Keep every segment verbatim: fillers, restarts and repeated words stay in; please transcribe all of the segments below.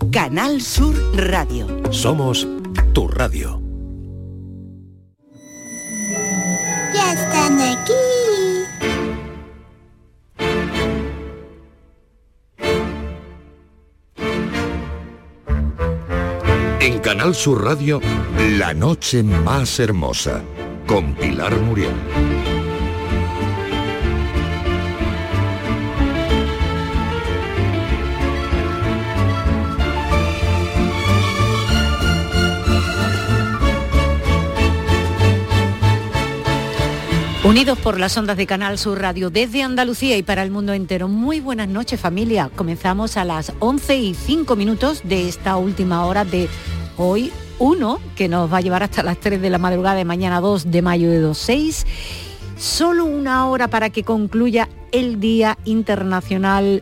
Canal Sur Radio. Somos tu radio. Ya están aquí. En Canal Sur Radio, La Noche Más Hermosa, con Pilar Muriel. Unidos por las ondas de Canal Sur Radio desde Andalucía y para el mundo entero. Muy buenas noches, familia. Comenzamos a las once y cinco minutos de esta última hora de hoy uno, que nos va a llevar hasta las tres de la madrugada de mañana dos de mayo de dos mil seis. Solo una hora para que concluya el Día Internacional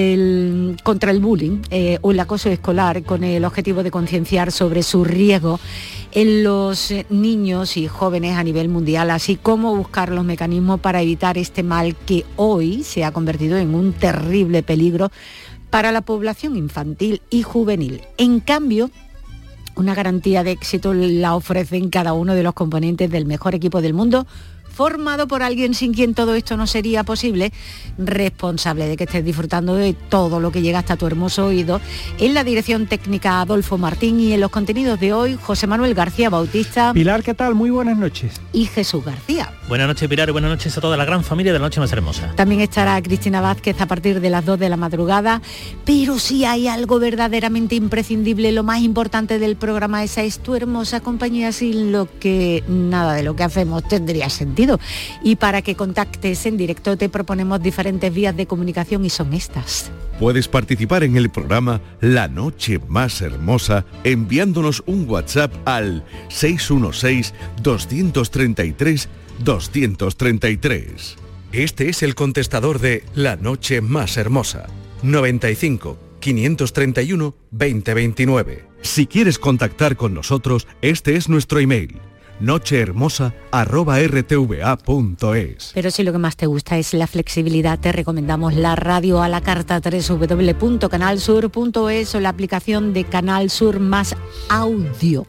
del, contra el Bullying eh, o el acoso escolar, con el objetivo de concienciar sobre su riesgo en los niños y jóvenes a nivel mundial, así como buscar los mecanismos para evitar este mal que hoy se ha convertido en un terrible peligro para la población infantil y juvenil. En cambio, una garantía de éxito la ofrecen cada uno de los componentes del mejor equipo del mundo, formado por alguien sin quien todo esto no sería posible, responsable de que estés disfrutando de todo lo que llega hasta tu hermoso oído. En la dirección técnica, Adolfo Martín, y en los contenidos de hoy, José Manuel García Bautista. Pilar, ¿qué tal? Muy buenas noches. Y Jesús García. Buenas noches, Pilar, y buenas noches a toda la gran familia de La Noche Más Hermosa. También estará Cristina Vázquez a partir de las dos de la madrugada, pero si hay algo verdaderamente imprescindible, lo más importante del programa, esa es tu hermosa compañía, sin lo que nada de lo que hacemos tendría sentido. Y para que contactes en directo te proponemos diferentes vías de comunicación y son estas. Puedes participar en el programa La Noche Más Hermosa enviándonos un WhatsApp al seis uno seis, dos tres tres, dos tres tres. Este es el contestador de La Noche Más Hermosa. noventa y cinco, quinientos treinta y uno, veinte veintinueve. Si quieres contactar con nosotros, este es nuestro email: nochehermosa arroba r t v a punto es. Pero si lo que más te gusta es la flexibilidad, te recomendamos la radio a la carta doble u doble u doble u punto canal sur punto es o la aplicación de Canal Sur Más Audio.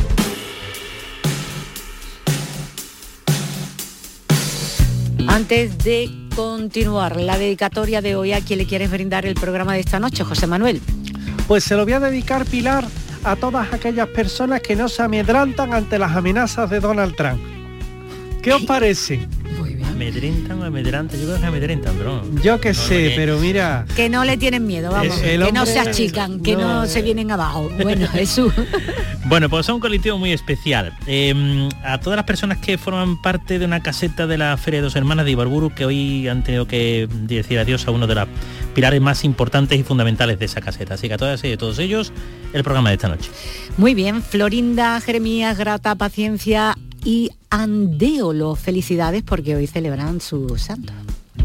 Antes de continuar la dedicatoria de hoy, ¿a quién le quieres brindar el programa de esta noche, José Manuel? Pues se lo voy a dedicar, Pilar, a todas aquellas personas que no se amedrantan ante las amenazas de Donald Trump. ¿Qué os parece? Muy bien. ¿Amedrentan o amedrantan? Yo creo que amedrentan, pero... Yo qué no, sé, no, pero mira... Que no le tienen miedo, vamos, El que hombre, no se achican, que no, no se vienen abajo. Bueno, Jesús. Bueno, pues es un colectivo muy especial. Eh, a todas las personas que forman parte de una caseta de la Feria de Dos Hermanas de Ibarburu, que hoy han tenido que decir adiós a uno de los pilares más importantes y fundamentales de esa caseta. Así que a todas y a todos ellos, el programa de esta noche. Muy bien, Florinda, Jeremías, Grata, Paciencia y Andéolo, felicidades porque hoy celebran su santo.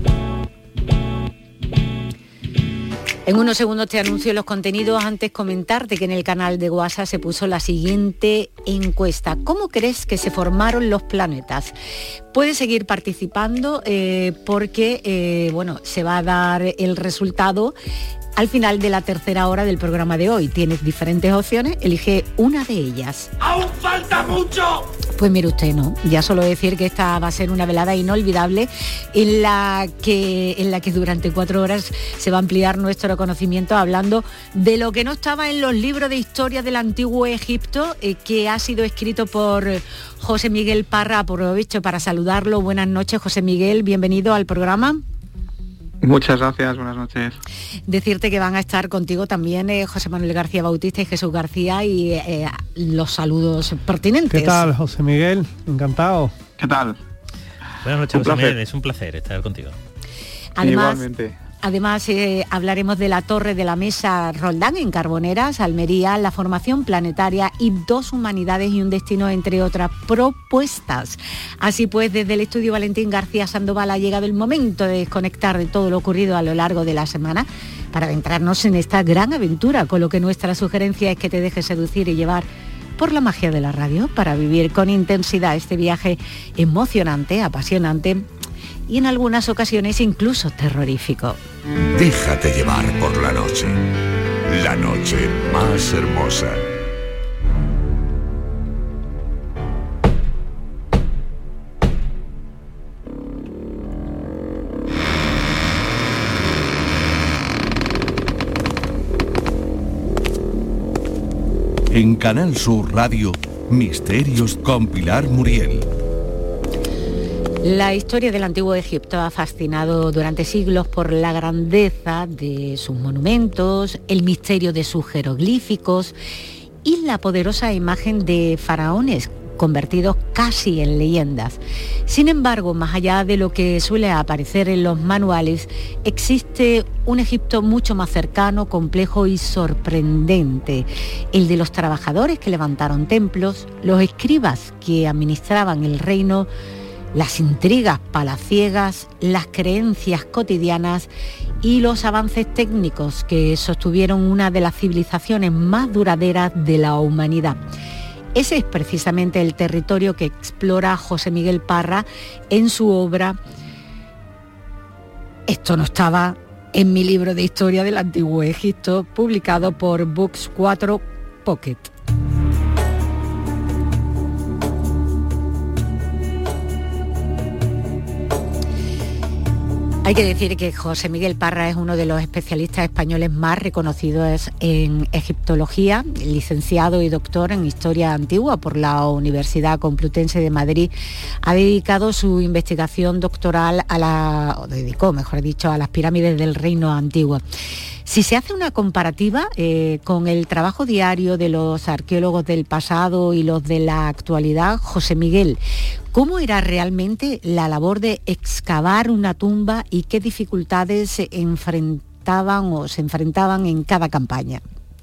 En unos segundos te anuncio los contenidos. Antes comentarte que en el canal de WhatsApp se puso la siguiente encuesta. ¿Cómo crees que se formaron los planetas? Puedes seguir participando eh, porque eh, bueno, se va a dar el resultado al final de la tercera hora del programa de hoy. Tienes diferentes opciones, elige una de ellas. ¡Aún falta mucho! Pues mire usted, no, ya solo decir que esta va a ser una velada inolvidable en la que, en la que durante cuatro horas se va a ampliar nuestro conocimiento hablando de lo que no estaba en los libros de historia del antiguo Egipto, eh, que ha sido escrito por José Miguel Parra. Aprovecho para saludarlo. Buenas noches, José Miguel, bienvenido al programa. Muchas gracias, buenas noches. Decirte que van a estar contigo también eh, José Manuel García Bautista y Jesús García y eh, los saludos pertinentes. ¿Qué tal, José Miguel? Encantado. ¿Qué tal? Buenas noches, José Miguel, es un placer estar contigo. Además, igualmente. Además, eh, hablaremos de la Torre de la Mesa Roldán en Carboneras, Almería, la formación planetaria y dos humanidades y un destino, entre otras propuestas. Así pues, desde el estudio Valentín García Sandoval ha llegado el momento de desconectar de todo lo ocurrido a lo largo de la semana para adentrarnos en esta gran aventura, con lo que nuestra sugerencia es que te dejes seducir y llevar por la magia de la radio para vivir con intensidad este viaje emocionante, apasionante y en algunas ocasiones incluso terrorífico. Déjate llevar por la noche. La noche más hermosa. En Canal Sur Radio, Misterios con Pilar Muriel. La historia del antiguo Egipto ha fascinado durante siglos por la grandeza de sus monumentos, el misterio de sus jeroglíficos y la poderosa imagen de faraones convertidos casi en leyendas. Sin embargo, más allá de lo que suele aparecer en los manuales, existe un Egipto mucho más cercano, complejo y sorprendente. El de los trabajadores que levantaron templos, los escribas que administraban el reino, las intrigas palaciegas, las creencias cotidianas y los avances técnicos que sostuvieron una de las civilizaciones más duraderas de la humanidad. Ese es precisamente el territorio que explora José Miguel Parra en su obra Esto no estaba en mi libro de historia del Antiguo Egipto, publicado por Books cuatro Pocket. Hay que decir que José Miguel Parra es uno de los especialistas españoles más reconocidos en egiptología, licenciado y doctor en Historia Antigua por la Universidad Complutense de Madrid. Ha dedicado su investigación doctoral a la, o dedicó, mejor dicho, a las pirámides del Reino Antiguo. Si se hace una comparativa eh, con el trabajo diario de los arqueólogos del pasado y los de la actualidad, José Miguel, ¿cómo era realmente la labor de excavar una tumba y qué dificultades se enfrentaban o se enfrentaban en cada campaña?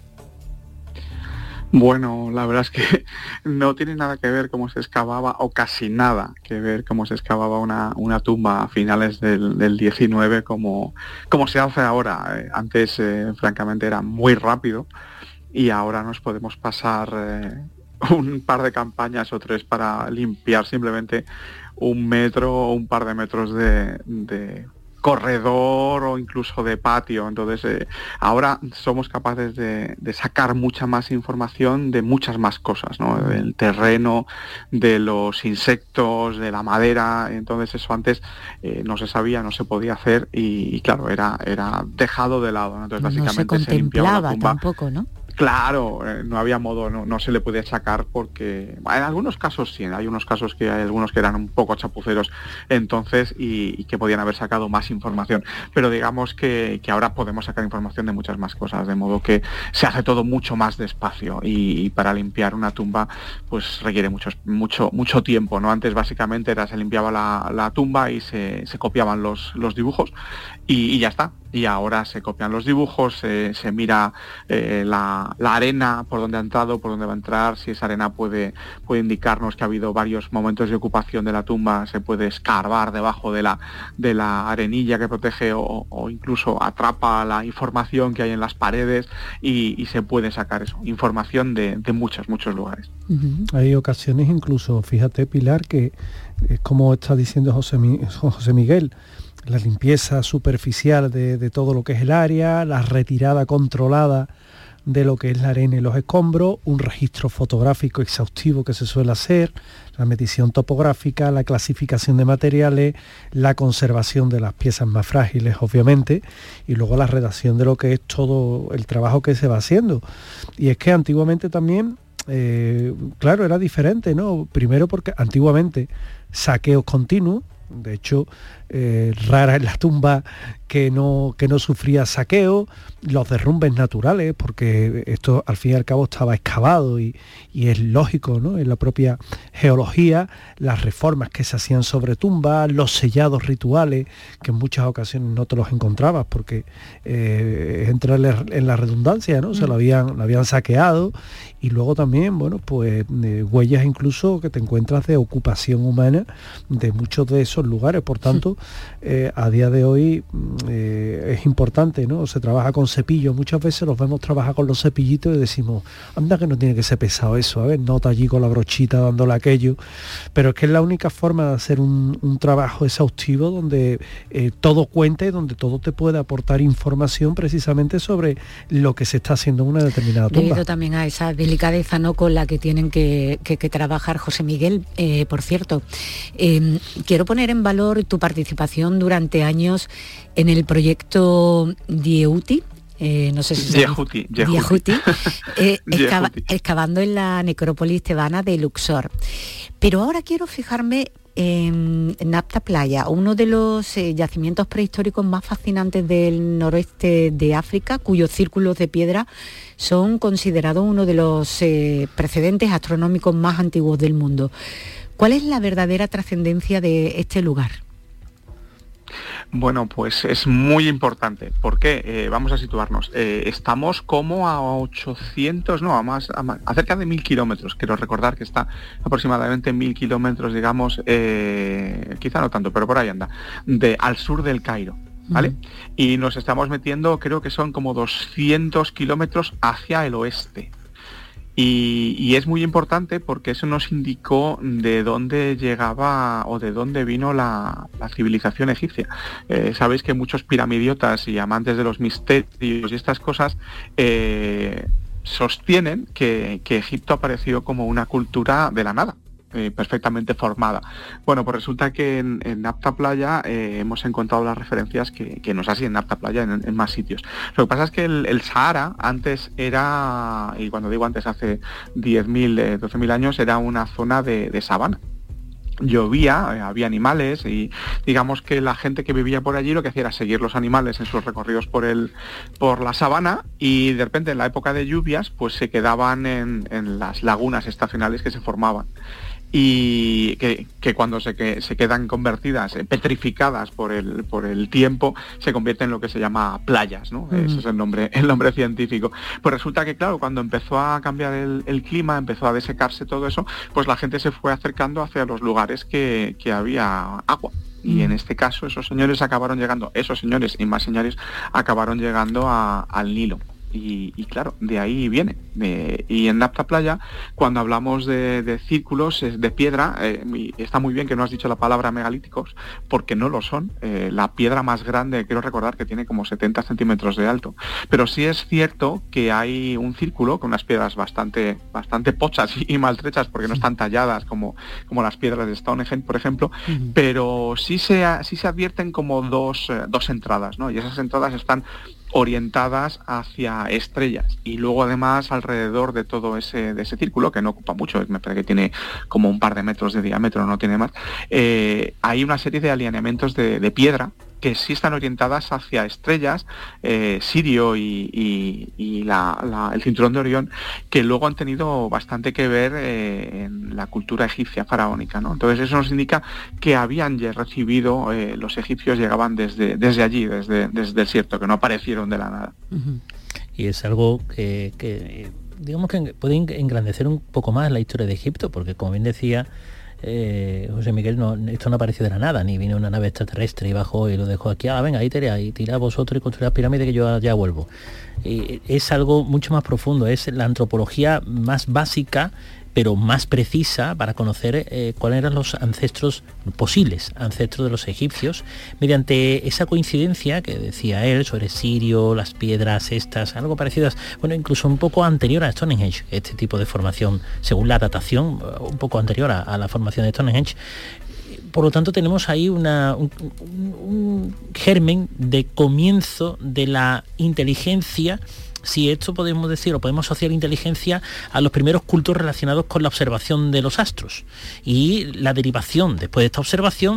Bueno, la verdad es que no tiene nada que ver cómo se excavaba, o casi nada que ver cómo se excavaba una, una tumba a finales del, del diecinueve como, como se hace ahora. Eh, antes, eh, francamente, era muy rápido y ahora nos podemos pasar eh, un par de campañas o tres para limpiar simplemente un metro o un par de metros de... de corredor o incluso de patio. Entonces eh, ahora somos capaces de, de sacar mucha más información de muchas más cosas, ¿no? Del terreno, de los insectos, de la madera. Entonces eso antes eh, no se sabía, no se podía hacer y, y claro, era, era dejado de lado, ¿no? Entonces básicamente no se contemplaba se tampoco, ¿no? Claro, eh, no había modo, no, no se le podía sacar porque en algunos casos sí, hay unos casos que hay algunos que eran un poco chapuceros entonces y, y que podían haber sacado más información, pero digamos que, que ahora podemos sacar información de muchas más cosas, de modo que se hace todo mucho más despacio y, y para limpiar una tumba pues requiere mucho, mucho, mucho tiempo, ¿no? Antes básicamente era se limpiaba la, la tumba y se, se copiaban los, los dibujos y, y ya está. Y ahora se copian los dibujos, se, se mira eh, la, la arena, por dónde ha entrado, por dónde va a entrar, si esa arena puede, puede indicarnos que ha habido varios momentos de ocupación de la tumba, se puede escarbar debajo de la, de la arenilla que protege o, o incluso atrapa la información que hay en las paredes y, y se puede sacar eso, información de, de muchos, muchos lugares. Uh-huh. Hay ocasiones incluso, fíjate Pilar, que es como está diciendo José, José Miguel, la limpieza superficial de, de todo lo que es el área, la retirada controlada de lo que es la arena y los escombros, un registro fotográfico exhaustivo que se suele hacer, la medición topográfica, la clasificación de materiales, la conservación de las piezas más frágiles, obviamente, y luego la redacción de lo que es todo el trabajo que se va haciendo. Y es que antiguamente también, eh, claro, era diferente, ¿no? Primero porque antiguamente saqueos continuos, de hecho, eh, rara es la tumba que no, que no sufría saqueo, los derrumbes naturales, porque esto al fin y al cabo estaba excavado y, y es lógico, ¿no? En la propia geología, las reformas que se hacían sobre tumbas, los sellados rituales, que en muchas ocasiones no te los encontrabas, porque eh, entra en la redundancia, ¿no? Se lo habían, lo habían saqueado, y luego también, bueno, pues eh, huellas incluso que te encuentras de ocupación humana de muchos de esos lugares. Por tanto, eh, a día de hoy eh, es importante, ¿no? Se trabaja con cepillos, muchas veces los vemos trabajar con los cepillitos y decimos, anda que no tiene que ser pesado eso, a ver, nota allí con la brochita dándole aquello, pero es que es la única forma de hacer un, un trabajo exhaustivo donde eh, todo cuenta y donde todo te puede aportar información precisamente sobre lo que se está haciendo en una determinada tumba. Debido también a esa delicadeza, ¿no?, con la que tienen que, que, que trabajar. José Miguel, eh, por cierto, eh, quiero poner en valor tu participación durante años en el proyecto Dieuti. Eh, no sé si Diehuti, Diehuti, eh, excava, excavando en la necrópolis tebana de Luxor. Pero ahora quiero fijarme en Napta Playa, uno de los eh, yacimientos prehistóricos más fascinantes del noroeste de África, cuyos círculos de piedra son considerados uno de los eh, precedentes astronómicos más antiguos del mundo. ¿Cuál es la verdadera trascendencia de este lugar? Bueno, pues es muy importante. ¿Por qué? Eh, vamos a situarnos. Eh, estamos como a ochocientos, no, a más, a más, a cerca de mil kilómetros. Quiero recordar que está aproximadamente mil kilómetros, digamos, eh, quizá no tanto, pero por ahí anda, de, al sur del Cairo, ¿vale? Uh-huh. Y nos estamos metiendo, creo que son como doscientos kilómetros hacia el oeste. Y, y es muy importante porque eso nos indicó de dónde llegaba o de dónde vino la, la civilización egipcia. Eh, sabéis que muchos piramidiotas y amantes de los misterios y estas cosas eh, sostienen que, que Egipto apareció como una cultura de la nada. Eh, perfectamente formada. Bueno, pues resulta que en, en Napta Playa eh, hemos encontrado las referencias que, que nos hacen en Napta Playa en, en más sitios. Lo que pasa es que el, el Sahara antes era, y cuando digo antes hace diez mil, eh, doce mil años, era una zona de, de sabana. Llovía, eh, había animales y digamos que la gente que vivía por allí lo que hacía era seguir los animales en sus recorridos por el por la sabana y de repente en la época de lluvias pues se quedaban en, en las lagunas estacionales que se formaban. Y que, que cuando se, que, se quedan convertidas, eh, petrificadas por el, por el tiempo, se convierten en lo que se llama playas, ¿no? Mm. Ese es el nombre, el nombre científico. Pues resulta que, claro, cuando empezó a cambiar el, el clima, empezó a desecarse todo eso, pues la gente se fue acercando hacia los lugares que, que había agua. Y en este caso esos señores acabaron llegando, esos señores y más señores acabaron llegando a, al Nilo. Y, y claro, de ahí viene. Eh, y en Napta Playa, cuando hablamos de, de círculos de piedra, eh, está muy bien que no has dicho la palabra megalíticos, porque no lo son. Eh, la piedra más grande, quiero recordar que tiene como setenta centímetros de alto. Pero sí es cierto que hay un círculo con unas piedras bastante, bastante pochas y, y maltrechas, porque no están talladas como, como las piedras de Stonehenge, por ejemplo, uh-huh. pero sí se, sí se advierten como dos, eh, dos entradas, ¿no? Y esas entradas están orientadas hacia estrellas y luego además alrededor de todo ese de ese círculo que no ocupa mucho, me parece que tiene como un par de metros de diámetro, no tiene más, eh, hay una serie de alineamientos de, de piedra que sí están orientadas hacia estrellas, eh, Sirio y, y, y la, la, el cinturón de Orión, que luego han tenido bastante que ver eh, en la cultura egipcia faraónica, ¿no? Entonces eso nos indica que habían ya recibido, eh, los egipcios llegaban desde, desde allí, desde, desde el desierto, que no aparecieron de la nada. Uh-huh. Y es algo que, que digamos que puede engrandecer un poco más la historia de Egipto, porque como bien decía Eh, José Miguel, no, esto no apareció de la nada, ni vino una nave extraterrestre y bajó y lo dejó aquí, ah, venga, ahí tirad, y tirad vosotros y construid las pirámides que yo ya vuelvo. Eh, es algo mucho más profundo, es la antropología más básica, pero más precisa para conocer eh, cuáles eran los ancestros, posibles ancestros de los egipcios, mediante esa coincidencia que decía él sobre Sirio, las piedras estas, algo parecidas, bueno, incluso un poco anterior a Stonehenge, este tipo de formación, según la datación, un poco anterior a, a la formación de Stonehenge. Por lo tanto, tenemos ahí una, un, un germen de comienzo de la inteligencia, si esto podemos decir o podemos asociar inteligencia a los primeros cultos relacionados con la observación de los astros y la derivación después de esta observación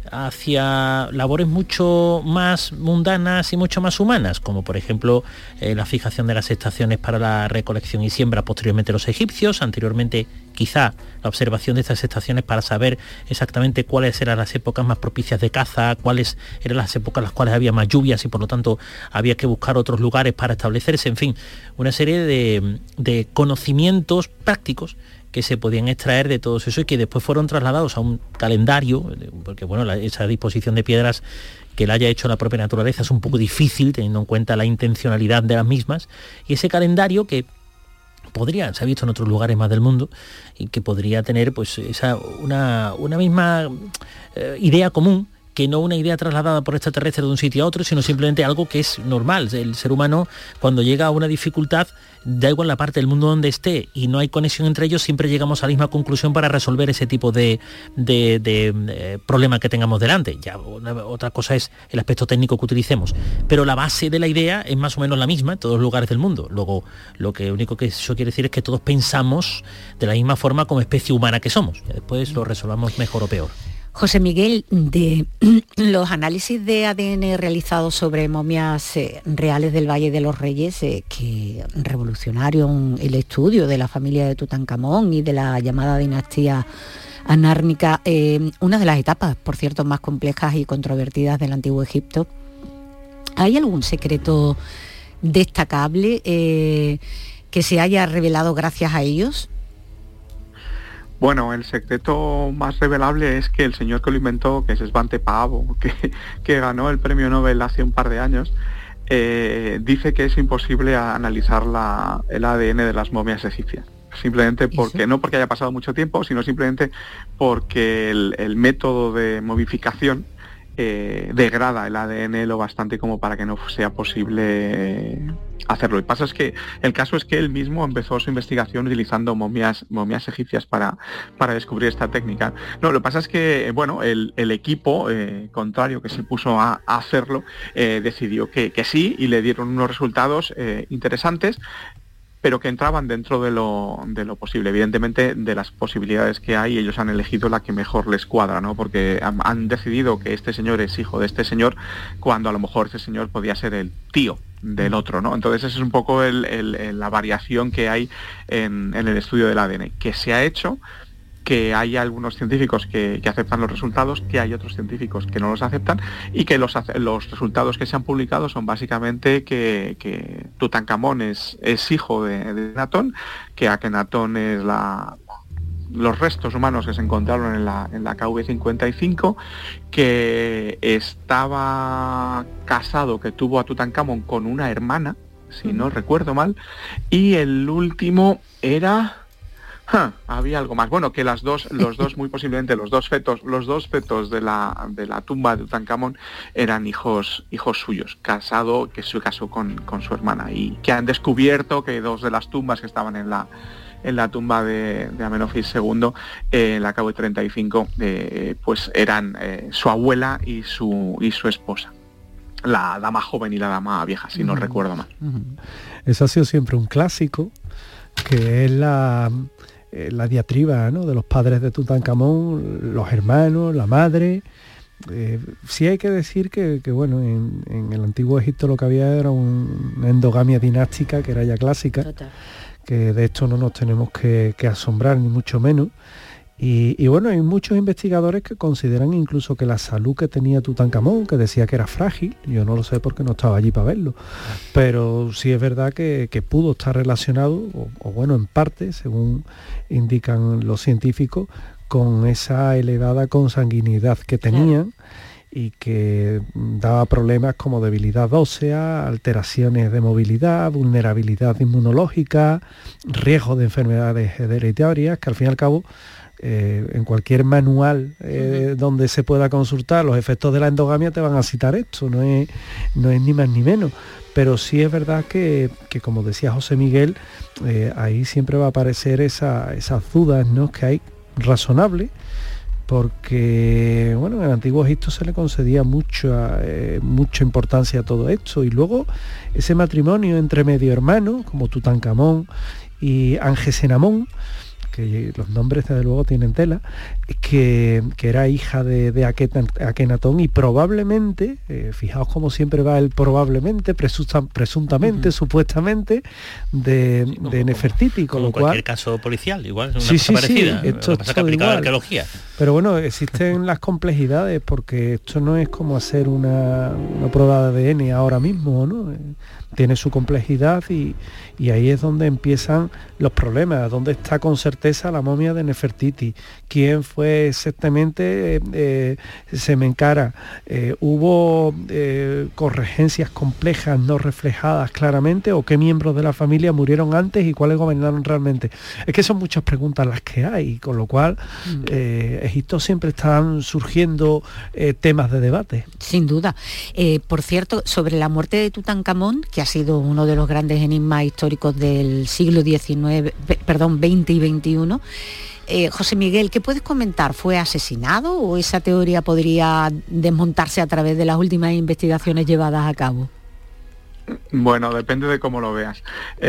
hacia labores mucho más mundanas y mucho más humanas, como por ejemplo eh, la fijación de las estaciones para la recolección y siembra posteriormente los egipcios, anteriormente quizá la observación de estas estaciones para saber exactamente cuáles eran las épocas más propicias de caza, cuáles eran las épocas en las cuales había más lluvias y por lo tanto había que buscar otros lugares para establecerse, en fin, una serie de, de conocimientos prácticos que se podían extraer de todos eso y que después fueron trasladados a un calendario, porque bueno, la, esa disposición de piedras que la haya hecho la propia naturaleza es un poco difícil teniendo en cuenta la intencionalidad de las mismas, y ese calendario que podría, se ha visto en otros lugares más del mundo, y que podría tener pues esa una, una misma eh, idea común, que no una idea trasladada por extraterrestres de un sitio a otro, sino simplemente algo que es normal. El ser humano, cuando llega a una dificultad, da igual la parte del mundo donde esté y no hay conexión entre ellos, siempre llegamos a la misma conclusión para resolver ese tipo de, de, de, de problema que tengamos delante. Ya una, otra cosa es el aspecto técnico que utilicemos, pero la base de la idea es más o menos la misma en todos los lugares del mundo. Luego, lo que único que eso quiere decir es que todos pensamos de la misma forma como especie humana que somos. Ya después lo resolvamos mejor o peor. José Miguel, de los análisis de A D N realizados sobre momias eh, reales del Valle de los Reyes, eh, que revolucionaron el estudio de la familia de Tutankamón y de la llamada dinastía anárnica, eh, una de las etapas, por cierto, más complejas y controvertidas del Antiguo Egipto, ¿hay algún secreto destacable eh, que se haya revelado gracias a ellos? Bueno, el secreto más revelable es que el señor que lo inventó, que es Svante Paavo, que, que ganó el premio Nobel hace un par de años, eh, dice que es imposible analizar la, el A D N de las momias egipcias. Simplemente porque, ¿sí? No porque haya pasado mucho tiempo, sino simplemente porque el, el método de momificación eh, degrada el A D N lo bastante como para que no sea posible hacerlo. Y pasa es que el caso es que él mismo empezó su investigación utilizando momias, momias egipcias para, para descubrir esta técnica. No, lo que pasa es que, bueno, el, el equipo eh, contrario que se puso a, a hacerlo eh, decidió que, que sí, y le dieron unos resultados eh, interesantes, pero que entraban dentro de lo, de lo posible. Evidentemente, de las posibilidades que hay, ellos han elegido la que mejor les cuadra, ¿no? Porque han, han decidido que este señor es hijo de este señor, cuando a lo mejor este señor podía ser el tío del otro, ¿no? Entonces esa es un poco el, el, el, la variación que hay en, en el estudio del A D N, que se ha hecho, que hay algunos científicos que, que aceptan los resultados, que hay otros científicos que no los aceptan, y que los, los resultados que se han publicado son básicamente que, que Tutankamón es, es hijo de, de Akenatón, que Akenatón es la, los restos humanos que se encontraron en la, en la K V cincuenta y cinco, que estaba casado, que tuvo a Tutankamón con una hermana, si no recuerdo mal, y el último era... Huh, había algo más. Bueno, que las dos, los dos, muy posiblemente los dos fetos, los dos fetos de la de la tumba de Tutankamón eran hijos, hijos suyos, casado, que se casó con, con su hermana, y que han descubierto que dos de las tumbas que estaban en la en la tumba de, de Amenofis segundo, eh, en la K V treinta y cinco, eh, pues eran eh, su abuela y su y su esposa. La dama joven y la dama vieja, si no uh-huh. recuerdo mal. Uh-huh. Eso ha sido siempre un clásico, que es la... la diatriba, ¿no?, de los padres de Tutankamón, los hermanos, la madre. Eh, sí hay que decir que, que bueno, en, en el antiguo Egipto lo que había era un, una endogamia dinástica que era ya clásica. Total. Que de esto no nos tenemos que, que asombrar, ni mucho menos. Y, y bueno, hay muchos investigadores que consideran incluso que la salud que tenía Tutankamón, que decía que era frágil, yo no lo sé porque no estaba allí para verlo, pero sí es verdad que, que pudo estar relacionado, o, o bueno, en parte, según indican los científicos, con esa elevada consanguinidad que tenían, y que daba problemas como debilidad ósea, alteraciones de movilidad, vulnerabilidad inmunológica, riesgo de enfermedades hereditarias, que al fin y al cabo, Eh, en cualquier manual eh, uh-huh. donde se pueda consultar los efectos de la endogamia te van a citar esto, no es, no es ni más ni menos, pero sí es verdad que, que como decía José Miguel, eh, ahí siempre va a aparecer esa, esas dudas, ¿no?, que hay razonables, porque bueno, en el antiguo Egipto se le concedía mucha, eh, mucha importancia a todo esto, y luego ese matrimonio entre medio hermanos como Tutankamón y Angesenamón, que los nombres desde luego tienen tela, que, que era hija de, de Akenatón, y probablemente, eh, fijaos como siempre va el probablemente, presunta, presuntamente, uh-huh. supuestamente, de, sí, como, de Nefertiti, con como lo cual... cualquier caso policial, igual, una sí, cosa sí, parecida, sí, esto lo que pasa es que aplicado a la arqueología. Pero bueno, existen las complejidades, porque esto no es como hacer una, una prueba de A D N ahora mismo, ¿no? tiene su complejidad y, y ahí es donde empiezan los problemas, donde está con certeza la momia de Nefertiti, quién fue exactamente, eh, se me encara, eh, hubo eh, corregencias complejas no reflejadas claramente, o qué miembros de la familia murieron antes y cuáles gobernaron realmente. Es que son muchas preguntas las que hay, con lo cual mm. eh, Egipto siempre están surgiendo eh, temas de debate. Sin duda. Eh, por cierto, sobre la muerte de Tutankamón, que ha sido uno de los grandes enigmas históricos del siglo diecinueve, perdón, veinte y veintiuno, eh, José Miguel, ¿qué puedes comentar? ¿Fue asesinado o esa teoría podría desmontarse a través de las últimas investigaciones llevadas a cabo? Bueno, depende de cómo lo veas.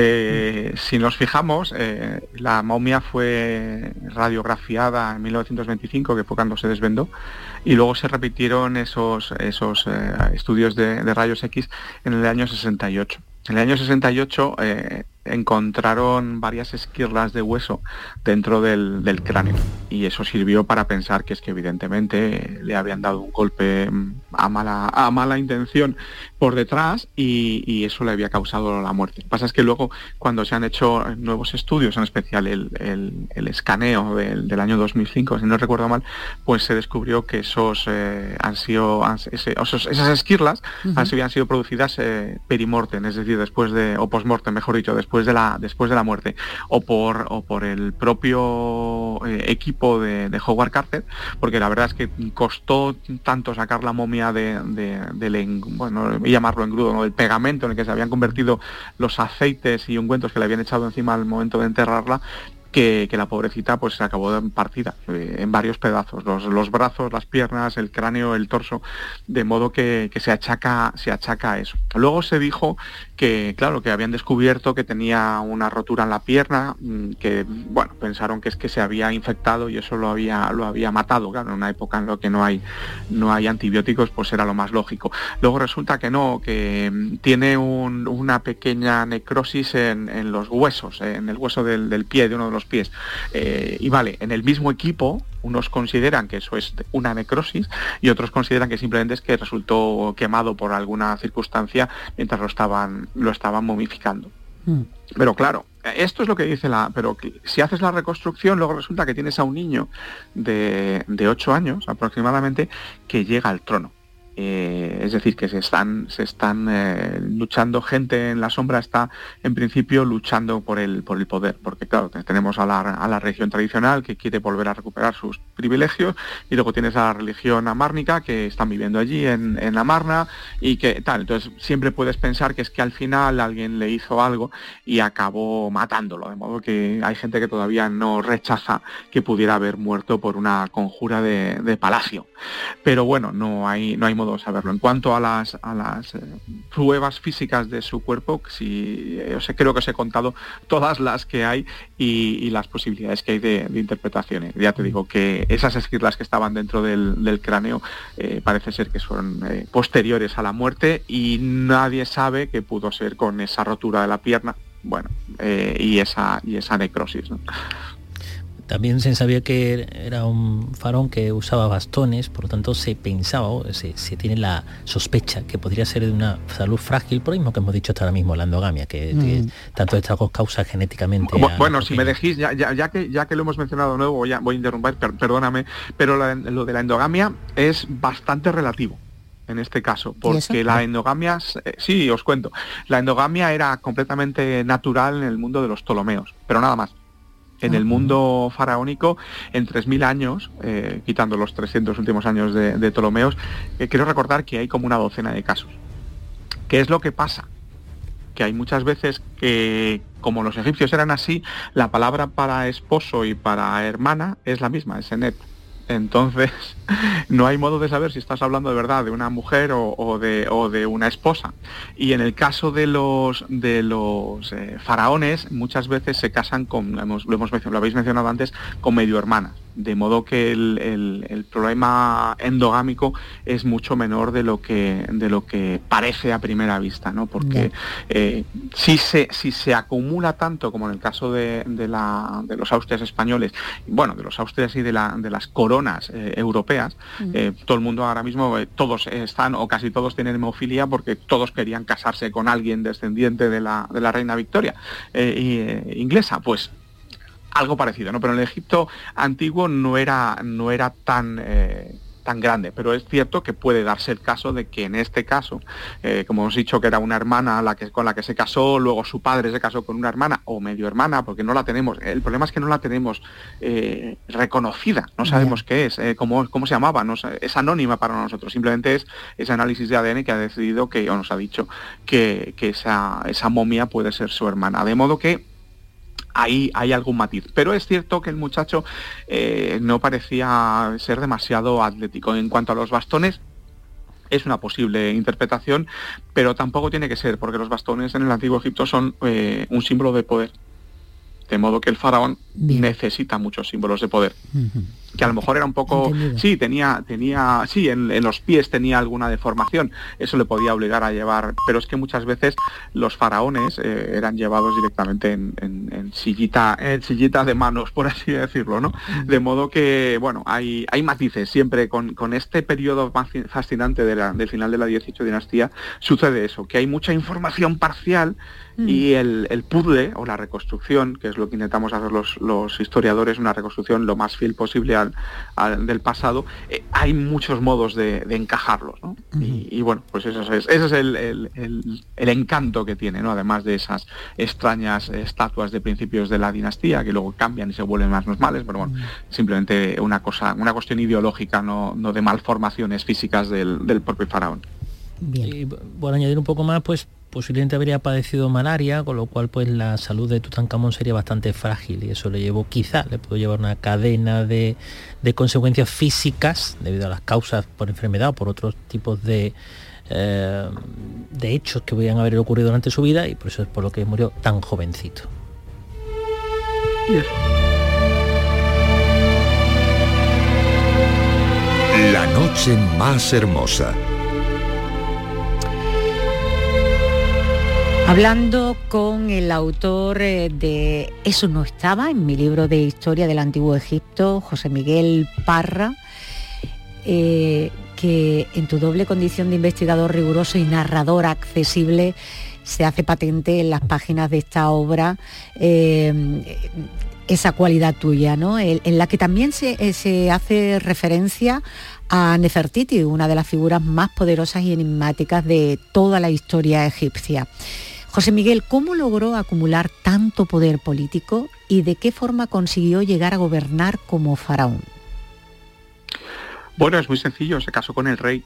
Eh, si nos fijamos, eh, la momia fue radiografiada en mil novecientos veinticinco, que fue cuando se desvendó, y luego se repitieron esos, esos eh, estudios de, de rayos X en el año sesenta y ocho. En el año sesenta y ocho eh, encontraron varias esquirlas de hueso dentro del, del cráneo, y eso sirvió para pensar que es que evidentemente le habían dado un golpe a mala, a mala intención por detrás y, y eso le había causado la muerte. Lo que pasa es que luego, cuando se han hecho nuevos estudios, en especial el, el, el escaneo del, del año dos mil cinco, si no recuerdo mal, pues se descubrió que esos eh, han sido han, ese, esos, esas esquirlas uh-huh. han, habían sido producidas eh, perimortem, es decir, después de, o postmortem, mejor dicho, después de la después de la muerte, o por o por el propio eh, equipo de, de Howard Carter, porque la verdad es que costó tanto sacar la momia de, de, del, bueno, voy a llamarlo engrudo, ¿no?, del pegamento en el que se habían convertido los aceites y ungüentos que le habían echado encima al momento de enterrarla, Que, que la pobrecita pues se acabó partida eh, en varios pedazos, los, los brazos, las piernas, el cráneo, el torso, de modo que, que se achaca se achaca a eso. Luego se dijo que, claro, que habían descubierto que tenía una rotura en la pierna, que, bueno, pensaron que es que se había infectado y eso lo había lo había matado. Claro, en una época en la que no hay no hay antibióticos, pues era lo más lógico. Luego resulta que no, que tiene un, una pequeña necrosis en, en los huesos, en el hueso del, del pie, de uno de los pies, eh, y vale, en el mismo equipo unos consideran que eso es una necrosis y otros consideran que simplemente es que resultó quemado por alguna circunstancia mientras lo estaban lo estaban momificando. Mm. Pero claro, esto es lo que dice la... Pero si haces la reconstrucción, luego resulta que tienes a un niño de, de ocho años aproximadamente que llega al trono. Eh, es decir, que se están se están eh, luchando, gente en la sombra está en principio luchando por el por el poder, porque claro, tenemos a la, a la religión tradicional que quiere volver a recuperar sus privilegios, y luego tienes a la religión amárnica que están viviendo allí en, en Amarna y que tal. Entonces siempre puedes pensar que es que al final alguien le hizo algo y acabó matándolo, de modo que hay gente que todavía no rechaza que pudiera haber muerto por una conjura de, de palacio. Pero bueno, no hay no hay modo de saberlo. En cuanto a las a las eh, pruebas físicas de su cuerpo, sí, eh, os creo que os he contado todas las que hay y, y las posibilidades que hay de, de interpretaciones. Ya te digo que esas esquirlas que estaban dentro del, del cráneo eh, parece ser que son eh, posteriores a la muerte, y nadie sabe qué pudo ser con esa rotura de la pierna, bueno, eh, y esa y esa necrosis, ¿no? También se sabía que era un faraón que usaba bastones, por lo tanto se pensaba, o se, se tiene la sospecha que podría ser de una salud frágil, por lo mismo que hemos dicho hasta ahora mismo, la endogamia, que, mm. que tanto estragos causa genéticamente. Bueno, si me decís, ya, ya, ya, que, ya que lo hemos mencionado de nuevo, voy a, voy a interrumpir, per, perdóname, pero la, lo de la endogamia es bastante relativo en este caso, porque la endogamia, eh, sí, os cuento, la endogamia era completamente natural en el mundo de los Ptolomeos, pero nada más. En el mundo faraónico, en tres mil años, eh, quitando los trescientos últimos años de, de Ptolomeos, eh, quiero recordar que hay como una docena de casos. ¿Qué es lo que pasa? Que hay muchas veces que, como los egipcios eran así, la palabra para esposo y para hermana es la misma, es enet. Entonces, no hay modo de saber si estás hablando de verdad de una mujer o, o, de, o de una esposa. Y en el caso de los de los eh, faraones, muchas veces se casan con, hemos, lo, hemos, lo habéis mencionado antes, con medio hermanas. De modo que el, el, el problema endogámico es mucho menor de lo que de lo que parece a primera vista, ¿no? Porque eh, si se si se acumula tanto como en el caso de, de, la, de los austrias españoles, bueno, de los austrias y de, la, de las coronas colonas eh, europeas. Uh-huh. Eh, todo el mundo ahora mismo, eh, todos están, o casi todos tienen hemofilia porque todos querían casarse con alguien descendiente de la, de la reina Victoria eh, y, eh, inglesa. Pues algo parecido, ¿no? Pero en el Egipto antiguo no era, no era tan... Eh, tan grande, pero es cierto que puede darse el caso de que en este caso, eh, como hemos dicho que era una hermana la que, con la que se casó, luego su padre se casó con una hermana o medio hermana, porque no la tenemos, el problema es que no la tenemos eh, reconocida, no sabemos yeah. qué es, eh, cómo, cómo se llamaba, no, es anónima para nosotros, simplemente es ese análisis de A D N que ha decidido que, o nos ha dicho que, que esa, esa momia puede ser su hermana, de modo que Ahí hay algún matiz, pero es cierto que el muchacho eh, no parecía ser demasiado atlético. En cuanto a los bastones, es una posible interpretación, pero tampoco tiene que ser, porque los bastones en el Antiguo Egipto son eh, un símbolo de poder, de modo que el faraón Bien. necesita muchos símbolos de poder. Uh-huh. Que a lo mejor era un poco... Entendido. Sí, tenía, tenía sí, en, en los pies tenía alguna deformación, eso le podía obligar a llevar, pero es que muchas veces los faraones eh, eran llevados directamente en, en, en, sillita, en sillita de manos, por así decirlo, ¿no? Uh-huh. De modo que, bueno, hay, hay matices, siempre con, con este periodo fascinante de la, del final de la dieciocho dinastía, sucede eso, que hay mucha información parcial uh-huh. y el, el puzzle, o la reconstrucción, que es lo que intentamos hacer los, los historiadores, una reconstrucción lo más fiel posible al Al, del pasado, eh, hay muchos modos de, de encajarlos, ¿no? Uh-huh. y, y bueno, pues eso es, ese es el, el, el, el encanto que tiene, ¿no? Además de esas extrañas estatuas de principios de la dinastía que luego cambian y se vuelven más normales, pero bueno, uh-huh. simplemente una cosa, una cuestión ideológica, no, no de malformaciones físicas del, del propio faraón. Bien. Y por añadir un poco más, pues posiblemente habría padecido malaria, con lo cual pues la salud de Tutankamón sería bastante frágil y eso le llevó, quizá le pudo llevar una cadena de, de consecuencias físicas debido a las causas por enfermedad o por otros tipos de eh, de hechos que podían haber ocurrido durante su vida, y por eso es por lo que murió tan jovencito. Yes. La noche más hermosa. Hablando con el autor de Eso no estaba, en mi libro de Historia del Antiguo Egipto, José Miguel Parra, eh, que en tu doble condición de investigador riguroso y narrador accesible se hace patente en las páginas de esta obra eh, esa cualidad tuya, ¿no? En, en la que también se, se hace referencia a Nefertiti, una de las figuras más poderosas y enigmáticas de toda la historia egipcia. José Miguel, ¿cómo logró acumular tanto poder político y de qué forma consiguió llegar a gobernar como faraón? Bueno, es muy sencillo, se casó con el rey.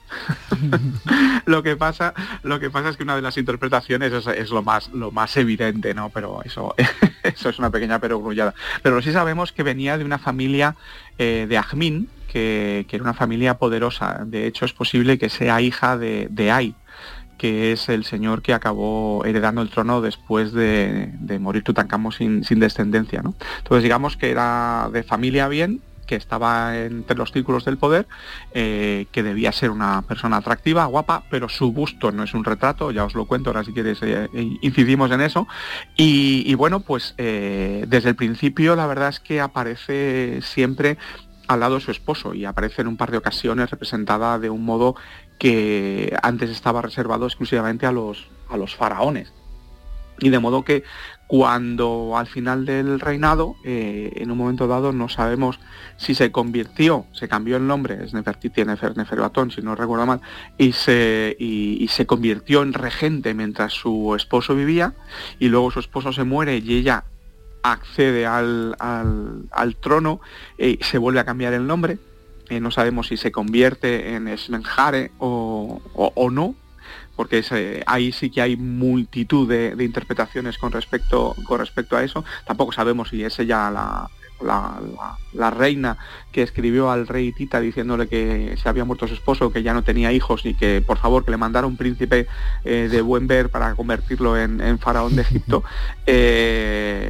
lo que pasa, lo que pasa es que una de las interpretaciones es, es lo más, lo más evidente, ¿no? Pero eso, eso es una pequeña perogrullada. Pero sí sabemos que venía de una familia eh, de Ajmin, que, que era una familia poderosa. De hecho, es posible que sea hija de, de Ay, que es el señor que acabó heredando el trono después de, de morir Tutankamón sin, sin descendencia, ¿no? Entonces digamos que era de familia bien, que estaba entre los círculos del poder, eh, que debía ser una persona atractiva, guapa, pero su busto no es un retrato, ya os lo cuento, ahora si quieres eh, incidimos en eso, y, y bueno, pues eh, desde el principio la verdad es que aparece siempre al lado de su esposo, y aparece en un par de ocasiones representada de un modo que antes estaba reservado exclusivamente a los, a los faraones. Y de modo que cuando al final del reinado, eh, en un momento dado no sabemos si se convirtió, se cambió el nombre, es Nefertiti, Nefer, Neferuatón, si no recuerdo mal, y se, y, y se convirtió en regente mientras su esposo vivía, y luego su esposo se muere y ella accede al, al, al trono, y eh, se vuelve a cambiar el nombre. Eh, no sabemos si se convierte en Esmenjare o, o, o no, porque es, eh, ahí sí que hay multitud de, de interpretaciones con respecto, con respecto a eso. Tampoco sabemos si es ella la, la, la, la reina que escribió al rey Tita diciéndole que se había muerto su esposo, que ya no tenía hijos y que por favor que le mandara un príncipe eh, de buen ver para convertirlo en, en faraón de Egipto. Eh,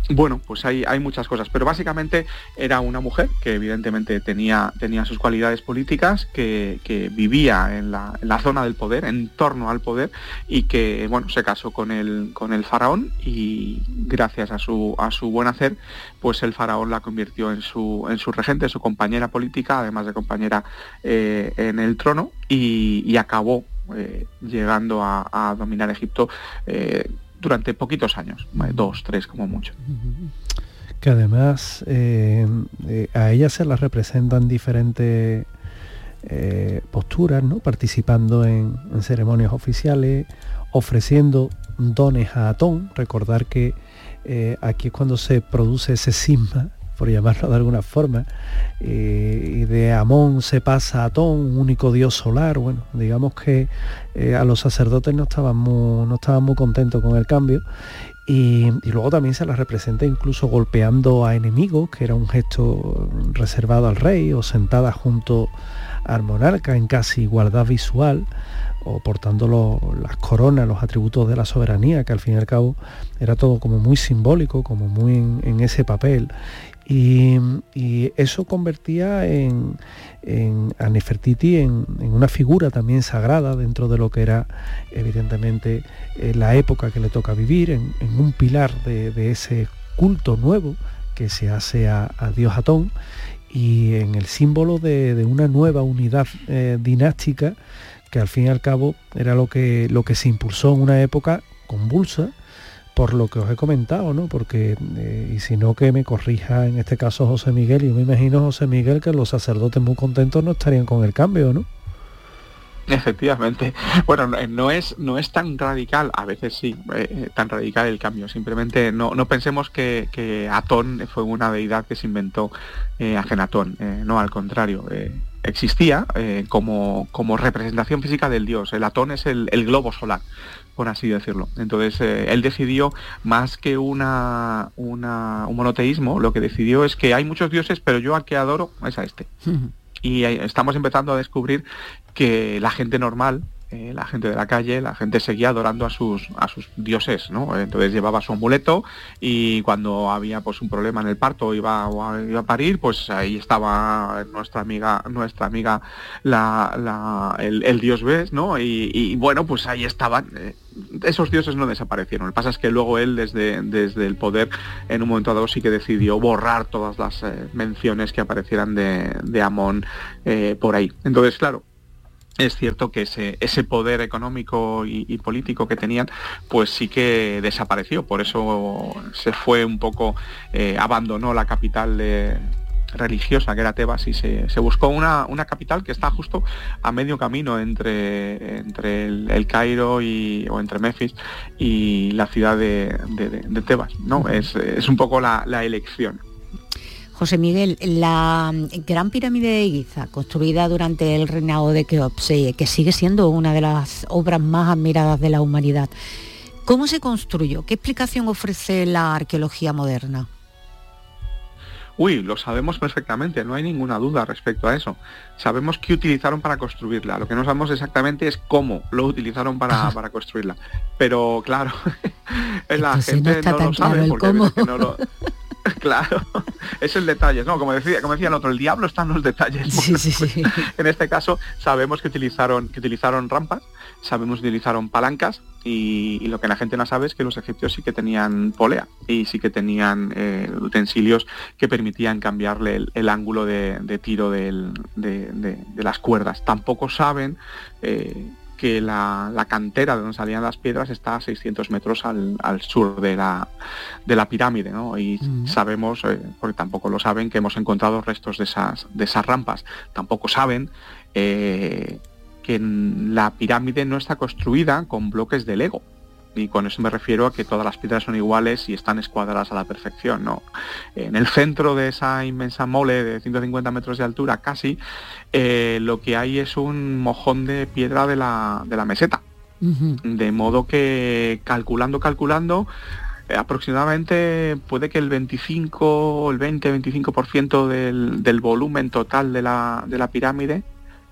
Bueno, pues hay, hay muchas cosas, pero básicamente era una mujer que evidentemente tenía, tenía sus cualidades políticas, que, que vivía en la, en la zona del poder, en torno al poder, y que bueno, se casó con el, con el faraón, y gracias a su, a su buen hacer, pues el faraón la convirtió en su, en su regente, su compañera política, además de compañera eh, en el trono, y, y acabó eh, llegando a, a dominar Egipto eh, durante poquitos años, dos, tres como mucho. Que además eh, eh, a ella se la representan diferentes eh, posturas, ¿no? Participando en, en ceremonias oficiales, ofreciendo dones a Atón. Recordar que eh, aquí es cuando se produce ese cisma, por llamarlo de alguna forma, eh, y de Amón se pasa a Atón, un único dios solar. Bueno, digamos que eh, a los sacerdotes no estaban muy, no estaban muy contentos con el cambio, y, y luego también se la representa incluso golpeando a enemigos, que era un gesto reservado al rey, o sentada junto al monarca en casi igualdad visual, o portando lo, las coronas, los atributos de la soberanía, que al fin y al cabo era todo como muy simbólico, como muy en, en ese papel. Y, y eso convertía en, en, a Nefertiti en, en una figura también sagrada dentro de lo que era evidentemente eh, la época que le toca vivir, en, en un pilar de, de ese culto nuevo que se hace a, a Dios Atón, y en el símbolo de, de una nueva unidad eh, dinástica, que al fin y al cabo era lo que, lo que se impulsó en una época convulsa, por lo que os he comentado, ¿no? Porque, eh, y si no, que me corrija en este caso José Miguel, y yo me imagino, José Miguel, que los sacerdotes muy contentos no estarían con el cambio, ¿no? Efectivamente. Bueno, no es, no es tan radical, a veces sí, eh, tan radical el cambio. Simplemente no, no pensemos que, que Atón fue una deidad que se inventó eh, Ajenatón, eh, no, al contrario. Eh, existía eh, como, como representación física del dios. El Atón es el, el globo solar, por así decirlo. Entonces eh, él decidió, más que una, una, un monoteísmo, lo que decidió es que hay muchos dioses, pero yo al que adoro es a este. Uh-huh. Y estamos empezando a descubrir que la gente normal, eh, la gente de la calle, la gente seguía adorando a sus a sus dioses, ¿no? Entonces llevaba su amuleto, y cuando había pues un problema en el parto, iba, iba a parir, pues ahí estaba nuestra amiga, nuestra amiga la, la el, el dios Bes, ¿no? Y, y bueno, pues ahí estaban. Eh, esos dioses no desaparecieron. Lo que pasa es que luego él, desde, desde el poder, en un momento dado sí que decidió borrar todas las eh, menciones que aparecieran de, de Amón eh, por ahí. Entonces, claro, es cierto que ese, ese poder económico y, y político que tenían, pues sí que desapareció. Por eso se fue un poco, eh, abandonó la capital de religiosa, que era Tebas, y se, se buscó una, una capital que está justo a medio camino entre, entre el, el Cairo y, o entre Memphis y la ciudad de, de, de Tebas, ¿no? Es, es un poco la, la elección. José Miguel, la Gran Pirámide de Giza, construida durante el reinado de Keops, que sigue siendo una de las obras más admiradas de la humanidad, ¿cómo se construyó? ¿Qué explicación ofrece la arqueología moderna? Uy, lo sabemos perfectamente, no hay ninguna duda respecto a eso. Sabemos qué utilizaron para construirla, lo que no sabemos exactamente es cómo lo utilizaron para, para construirla. Pero claro, la Entonces gente no, no lo sabe claro porque cómo. no lo... Claro, es el detalle, ¿no? Como decía, como decía el otro, el diablo está en los detalles. Sí, bueno, sí, sí. Pues, en este caso sabemos que utilizaron, que utilizaron rampas, sabemos que utilizaron palancas, y, y lo que la gente no sabe es que los egipcios sí que tenían polea, y sí que tenían eh, utensilios que permitían cambiarle el, el ángulo de, de tiro del, de, de, de las cuerdas. Tampoco saben eh, que la, la cantera de donde salían las piedras está a seiscientos metros al, al sur de la, de la pirámide, ¿no? Y mm. sabemos, eh, porque tampoco lo saben, que hemos encontrado restos de esas, de esas rampas. Tampoco saben eh, que la pirámide no está construida con bloques de Lego. Y con eso me refiero a que todas las piedras son iguales y están escuadradas a la perfección, ¿no? En el centro de esa inmensa mole de ciento cincuenta metros de altura casi, eh, lo que hay es un mojón de piedra de la, de la meseta. Uh-huh. De modo que calculando, calculando, eh, aproximadamente puede que el veinticinco, el veinte, veinticinco por ciento del, del volumen total de la, de la pirámide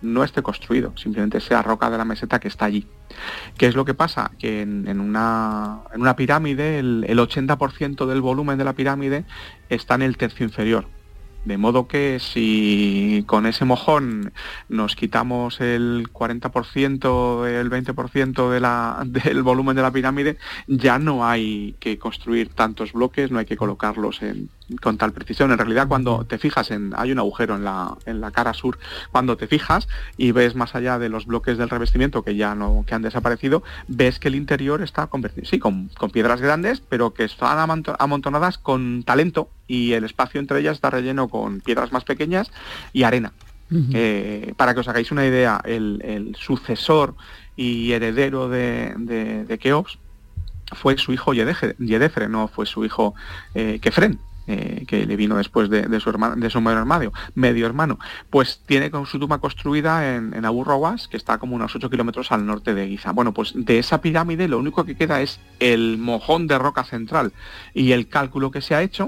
no esté construido, simplemente sea roca de la meseta que está allí. ¿Qué es lo que pasa? Que en, en, una, en una pirámide el, el ochenta por ciento del volumen de la pirámide está en el tercio inferior. De modo que si con ese mojón nos quitamos el cuarenta por ciento, el veinte por ciento de la, del volumen de la pirámide, ya no hay que construir tantos bloques, no hay que colocarlos en, con tal precisión. En realidad, cuando te fijas en, hay un agujero en la, en la cara sur, cuando te fijas y ves más allá de los bloques del revestimiento que ya no, que han desaparecido, ves que el interior está convertido, sí, con, con piedras grandes, pero que están amontonadas con talento, y el espacio entre ellas está relleno con piedras más pequeñas y arena. Uh-huh. Eh, para que os hagáis una idea, el, el sucesor y heredero de, de, de Keops fue su hijo Yedefre, no fue su hijo eh, Kefren, eh, que le vino después de, de su hermano, de su medio hermano, medio hermano. Pues tiene con su tumba construida en, en Abu Rawas, que está como unos ocho kilómetros al norte de Giza. Bueno, pues de esa pirámide lo único que queda es el mojón de roca central, y el cálculo que se ha hecho,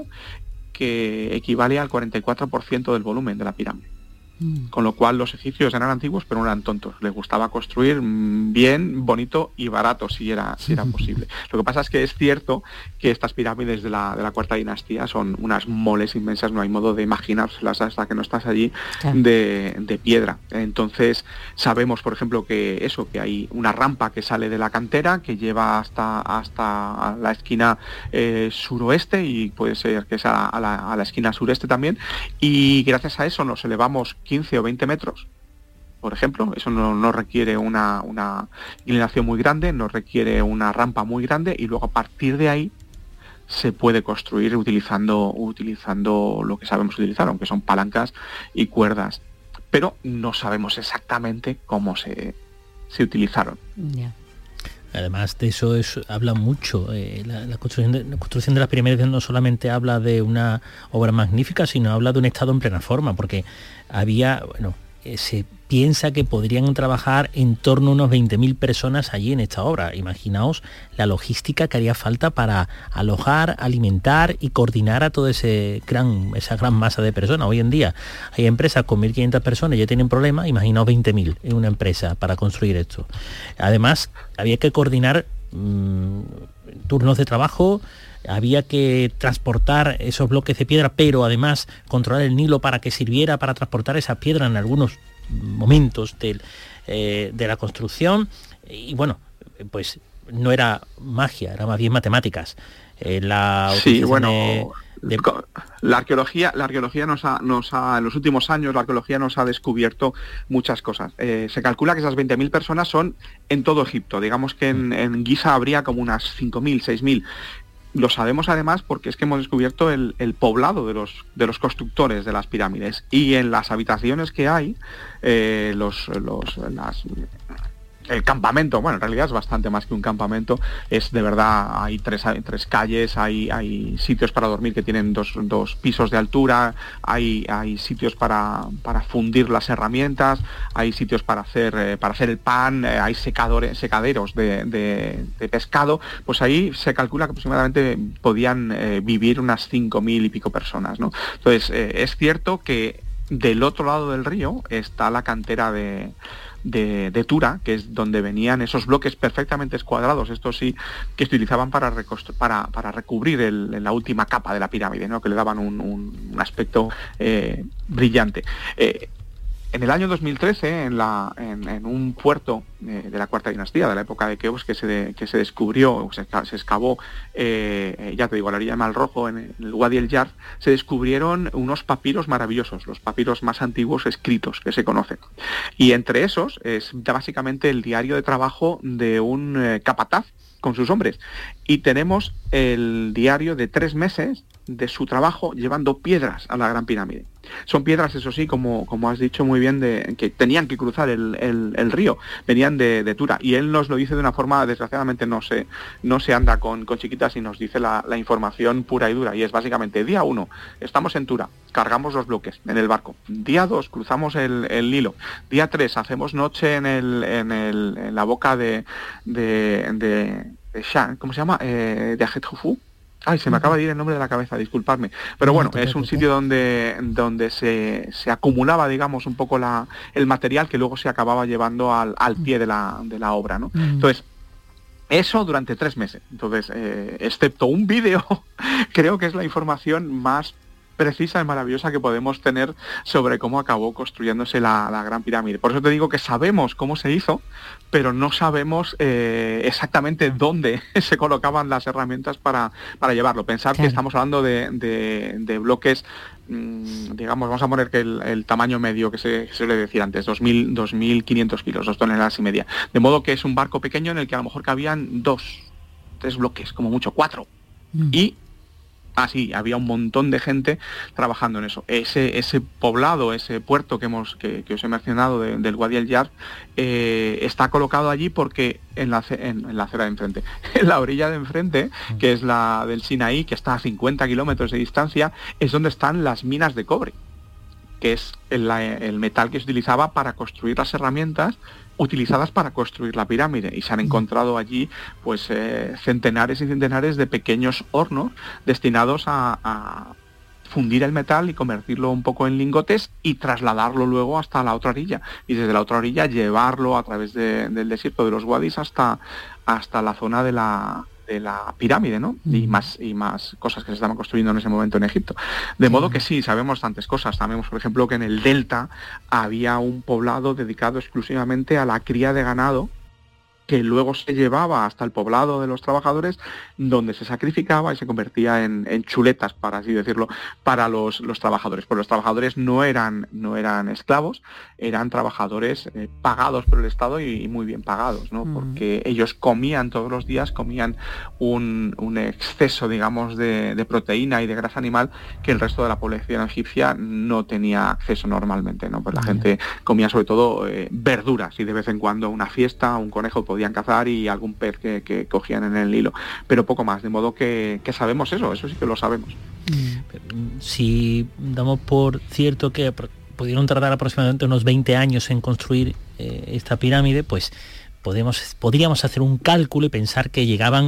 que equivale al cuarenta y cuatro por ciento del volumen de la pirámide. Mm. Con lo cual los egipcios eran antiguos, pero no eran tontos. Les gustaba construir bien, bonito y barato, si era, si era posible. Lo que pasa es que es cierto que estas pirámides de la, de la cuarta dinastía son unas moles inmensas, no hay modo de imaginárselas hasta que no estás allí, claro. de, de piedra. Entonces sabemos, por ejemplo, que eso, que hay una rampa que sale de la cantera, que lleva hasta, hasta la esquina eh, suroeste, y puede ser que sea a la, a la esquina sureste también, y gracias a eso nos elevamos quince o veinte metros, por ejemplo. Eso no, no requiere una, una inclinación muy grande, no requiere una rampa muy grande, y luego a partir de ahí se puede construir utilizando, utilizando lo que sabemos utilizar, aunque son palancas y cuerdas, pero no sabemos exactamente cómo se, se utilizaron. Yeah. Además de eso, es, habla mucho, eh, la, la, construcción de, la construcción de las pirámides no solamente habla de una obra magnífica, sino habla de un estado en plena forma, porque había, bueno, eh, se piensa que podrían trabajar en torno a unos veinte mil personas allí en esta obra. Imaginaos la logística que haría falta para alojar, alimentar y coordinar a toda ese gran, esa gran masa de personas. Hoy en día hay empresas con mil quinientas personas y ya tienen problemas, imaginaos veinte mil en una empresa para construir esto. Además, había que coordinar mmm, turnos de trabajo, había que transportar esos bloques de piedra, pero además controlar el Nilo para que sirviera para transportar esas piedras en algunos momentos de, eh, de la construcción. Y bueno, pues no era magia, era más bien matemáticas. Eh, la sí, bueno, de, de... la arqueología, la arqueología nos ha, nos ha, en los últimos años, la arqueología nos ha descubierto muchas cosas. Eh, se calcula que esas veinte mil personas son en todo Egipto. Digamos que en, en Giza habría como unas cinco mil, seis mil. Lo sabemos además porque es que hemos descubierto el, el poblado de los, de los constructores de las pirámides, y en las habitaciones que hay, eh, los, los, las, el campamento, bueno, en realidad es bastante más que un campamento, es de verdad, hay tres, hay tres calles, hay, hay sitios para dormir que tienen dos, dos pisos de altura, hay, hay sitios para, para fundir las herramientas, hay sitios para hacer, eh, para hacer el pan, eh, hay secadores, secaderos de, de, de pescado. Pues ahí se calcula que aproximadamente podían eh, vivir unas cinco mil y pico personas, ¿no? Entonces, eh, es cierto que del otro lado del río está la cantera de De, de Tura, que es donde venían esos bloques perfectamente escuadrados, estos sí, que se utilizaban para, para, para recubrir el, la última capa de la pirámide, ¿no? Que le daban un, un, un aspecto eh, brillante. Eh, en el año dos mil trece, en, la, en, en un puerto eh, de la cuarta dinastía, de la época de Keops, que se, de, que se descubrió, se, se excavó, eh, ya te digo, a la orilla de Mar Rojo, en el Wadi el Yarf, se descubrieron unos papiros maravillosos, los papiros más antiguos escritos que se conocen. Y entre esos es básicamente el diario de trabajo de un eh, capataz con sus hombres. Y tenemos el diario de tres meses de su trabajo llevando piedras a la Gran Pirámide. Son piedras, eso sí, como, como has dicho muy bien, de que tenían que cruzar el, el, el río, venían de, de Tura, y él nos lo dice de una forma, desgraciadamente no se, no se anda con, con chiquitas, y nos dice la, la información pura y dura, y es básicamente: día uno, estamos en Tura, cargamos los bloques en el barco; día dos, cruzamos el, el Nilo; día tres, hacemos noche en, el, en, el, en la boca de, de, de, de Shan, ¿cómo se llama? Eh, de Ajethufu. Ay, se me acaba de ir el nombre de la cabeza, disculpadme. Pero bueno, es un sitio donde, donde se, se acumulaba, digamos, un poco la, el material que luego se acababa llevando al, al pie de la, de la obra, ¿no? Entonces, eso durante tres meses. Entonces, eh, excepto un vídeo, creo que es la información más precisa y maravillosa que podemos tener sobre cómo acabó construyéndose la, la Gran Pirámide. Por eso te digo que sabemos cómo se hizo, pero no sabemos eh, exactamente dónde se colocaban las herramientas para, para llevarlo. Pensar claro. que estamos hablando de, de, de bloques, mmm, digamos, vamos a poner que el, el tamaño medio que se, que se suele decir antes, dos mil quinientos kilos, dos toneladas y media. De modo que es un barco pequeño en el que a lo mejor cabían dos, tres bloques, como mucho, cuatro. Mm. Y Ah, sí, había un montón de gente trabajando en eso. Ese ese poblado, ese puerto que hemos que, que os he mencionado de, del Wadi El Yard, eh, está colocado allí porque en la, en, en la acera de enfrente, en la orilla de enfrente, que es la del Sinaí, que está a cincuenta kilómetros de distancia, es donde están las minas de cobre, que es el, el metal que se utilizaba para construir las herramientas utilizadas para construir la pirámide, y se han encontrado allí pues eh, centenares y centenares de pequeños hornos destinados a, a fundir el metal y convertirlo un poco en lingotes y trasladarlo luego hasta la otra orilla, y desde la otra orilla llevarlo a través de, del desierto de los wadis hasta, hasta la zona de la de la pirámide, ¿no? Mm. Y más y más cosas que se estaban construyendo en ese momento en Egipto. De modo que sí, sabemos bastantes cosas. Sabemos, por ejemplo, que en el delta había un poblado dedicado exclusivamente a la cría de ganado, que luego se llevaba hasta el poblado de los trabajadores, donde se sacrificaba y se convertía en, en chuletas, para así decirlo, para los, los trabajadores. Porque los trabajadores no eran, no eran esclavos, eran trabajadores eh, pagados por el Estado y, y muy bien pagados, ¿no? Mm. Porque ellos comían todos los días, comían un, un exceso, digamos, de, de proteína y de grasa animal que el resto de la población egipcia no tenía acceso normalmente, ¿no? Pues la mm. gente comía sobre todo eh, verduras y de vez en cuando una fiesta, un conejo podían cazar y algún pez que, que cogían en el Nilo, pero poco más, de modo que, que sabemos eso, eso sí que lo sabemos. Si damos por cierto que pudieron tardar aproximadamente unos veinte años en construir eh, esta pirámide, pues podemos, podríamos hacer un cálculo y pensar que llegaban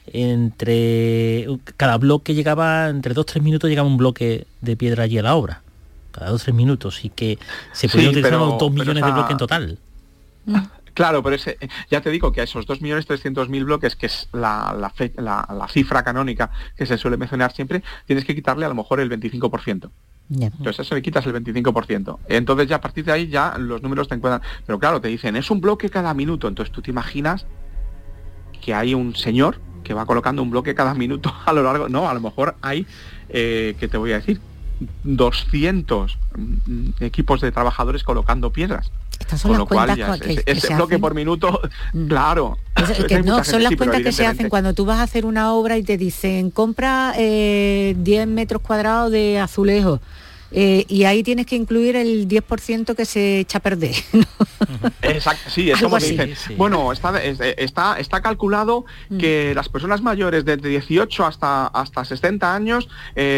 entre, cada bloque llegaba, entre dos o tres minutos llegaba un bloque de piedra allí a la obra, cada dos o tres minutos, y que se pudieron sí, utilizar dos millones esa... de bloques en total. Claro, pero ese, ya te digo que a esos dos millones trescientos mil bloques, que es la, la, fe, la, la cifra canónica que se suele mencionar siempre, tienes que quitarle a lo mejor el veinticinco por ciento. Yeah. Entonces eso le quitas el veinticinco por ciento. Entonces ya a partir de ahí ya los números te encuentran. Pero claro, te dicen, es un bloque cada minuto. Entonces tú te imaginas que hay un señor que va colocando un bloque cada minuto a lo largo. No, a lo mejor hay, eh, ¿qué te voy a decir? doscientos equipos de trabajadores colocando piedras. Estas son con las lo cual ya que, ese, que ese bloque hacen por minuto, mm. claro. Es, es que no, son las sí, cuentas que se hacen cuando tú vas a hacer una obra y te dicen, compra eh, diez metros cuadrados de azulejo. Eh, y ahí tienes que incluir el diez por ciento que se echa a perder, ¿no? Exacto, sí, es como dicen. Sí. Bueno, está, está, está calculado mm. que las personas mayores de dieciocho hasta, hasta sesenta años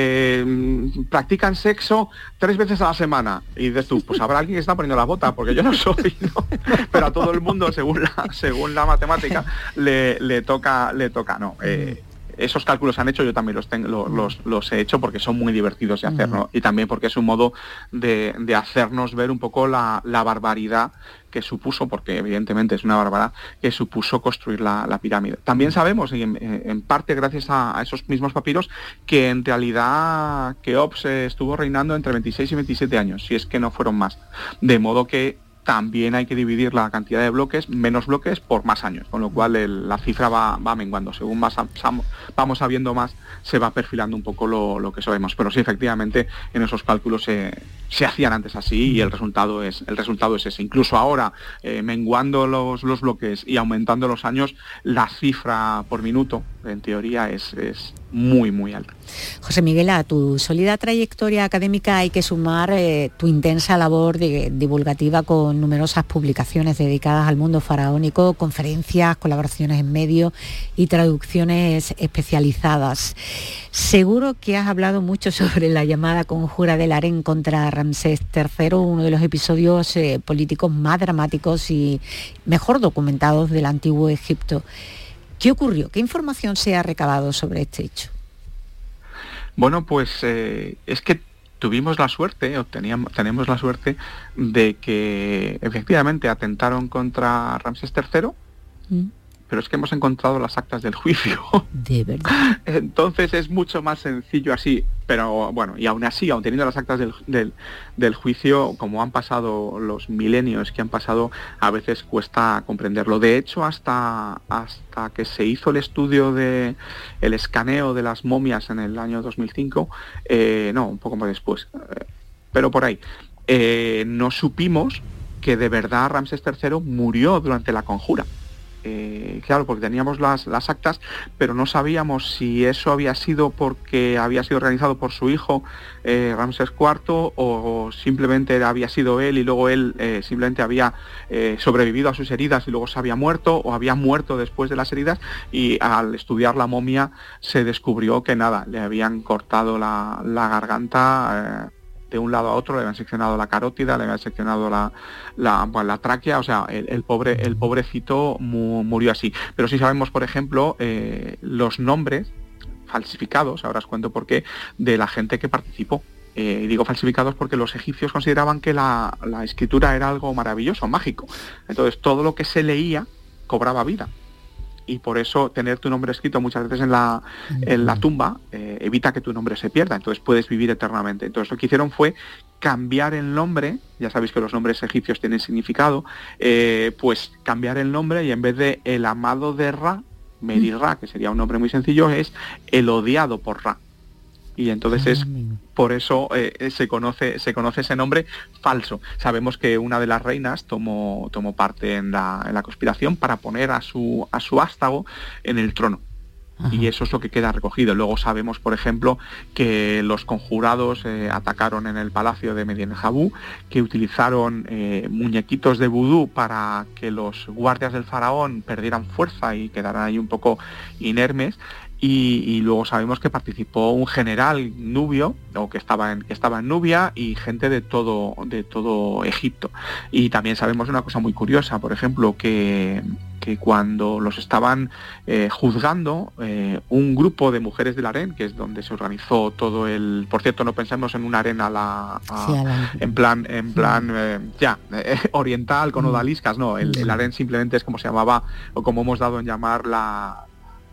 eh, practican sexo tres veces a la semana. Y dices tú, pues habrá alguien que está poniendo la bota, porque yo no soy, ¿no? Pero a todo el mundo, según la, según la matemática, le, le toca, le toca, no. Eh, Esos cálculos se han hecho, yo también los, tengo, los, los, los he hecho porque son muy divertidos de hacer, ¿no? Y también porque es un modo de, de hacernos ver un poco la, la barbaridad que supuso, porque evidentemente es una barbaridad, que supuso construir la, la pirámide. También sabemos, y en, en parte gracias a, a esos mismos papiros, que en realidad Keops estuvo reinando entre veintiséis y veintisiete años, si es que no fueron más. De modo que también hay que dividir la cantidad de bloques, menos bloques, por más años, con lo cual el, la cifra va, va menguando. Según más vamos sabiendo más, se va perfilando un poco lo, lo que sabemos. Pero sí, efectivamente, en esos cálculos se, se hacían antes así y el resultado es el resultado es ese. Incluso ahora, eh, menguando los, los bloques y aumentando los años, la cifra por minuto, en teoría, es, es muy, muy alta. José Miguel, a tu sólida trayectoria académica hay que sumar eh, tu intensa labor de, divulgativa con numerosas publicaciones dedicadas al mundo faraónico, conferencias, colaboraciones en medios y traducciones especializadas. Seguro que has hablado mucho sobre la llamada conjura del harén contra Ramsés tercero, uno de los episodios eh, políticos más dramáticos y mejor documentados del antiguo Egipto. ¿Qué ocurrió? ¿Qué información se ha recabado sobre este hecho? Bueno, pues eh, es que tuvimos la suerte, o teníamos, tenemos la suerte de que efectivamente atentaron contra Ramsés tercero, mm. pero es que hemos encontrado las actas del juicio. De verdad. Entonces es mucho más sencillo así, pero bueno, y aún así, aún teniendo las actas del, del, del juicio, como han pasado los milenios que han pasado, a veces cuesta comprenderlo. De hecho, hasta, hasta que se hizo el estudio de el escaneo de las momias en el año dos mil cinco, eh, no, un poco más después, eh, pero por ahí, eh, no supimos que de verdad Ramsés tercero murió durante la conjura. Eh, claro, porque teníamos las, las actas, pero no sabíamos si eso había sido porque había sido organizado por su hijo eh, Ramsés cuarto, o simplemente había sido él y luego él eh, simplemente había eh, sobrevivido a sus heridas y luego se había muerto, o había muerto después de las heridas, y al estudiar la momia se descubrió que nada, le habían cortado la, la garganta eh, de un lado a otro, le habían seccionado la carótida, le habían seccionado la, la, bueno, la tráquea, o sea, el, el pobre el pobrecito mu, murió así. Pero sí sabemos, por ejemplo, eh, los nombres falsificados, ahora os cuento por qué, de la gente que participó. Eh, digo falsificados porque los egipcios consideraban que la, la escritura era algo maravilloso, mágico. Entonces todo lo que se leía cobraba vida. Y por eso tener tu nombre escrito muchas veces en la, en la tumba eh, evita que tu nombre se pierda, entonces puedes vivir eternamente. Entonces lo que hicieron fue cambiar el nombre, ya sabéis que los nombres egipcios tienen significado, eh, pues cambiar el nombre, y en vez de el amado de Ra, Meri Ra, que sería un nombre muy sencillo, es el odiado por Ra. Y entonces es por eso eh, se conoce se conoce ese nombre falso. Sabemos que una de las reinas tomó tomó parte en la, en la conspiración para poner a su a su vástago en el trono. Ajá. Y eso es lo que queda recogido. Luego sabemos, por ejemplo, que los conjurados eh, atacaron en el palacio de Medinet-Habu, que utilizaron eh, muñequitos de vudú para que los guardias del faraón perdieran fuerza y quedaran ahí un poco inermes. Y, y luego sabemos que participó un general nubio, o que estaba en que estaba en Nubia, y gente de todo de todo Egipto. Y también sabemos una cosa muy curiosa, por ejemplo, que, que cuando los estaban eh, juzgando, eh, un grupo de mujeres del harén, que es donde se organizó todo el... Por cierto, no pensemos en un harén a la, a, sí, a la... en plan en plan eh, ya eh, oriental con odaliscas, no, el, el harén simplemente es como se llamaba, o como hemos dado en llamar la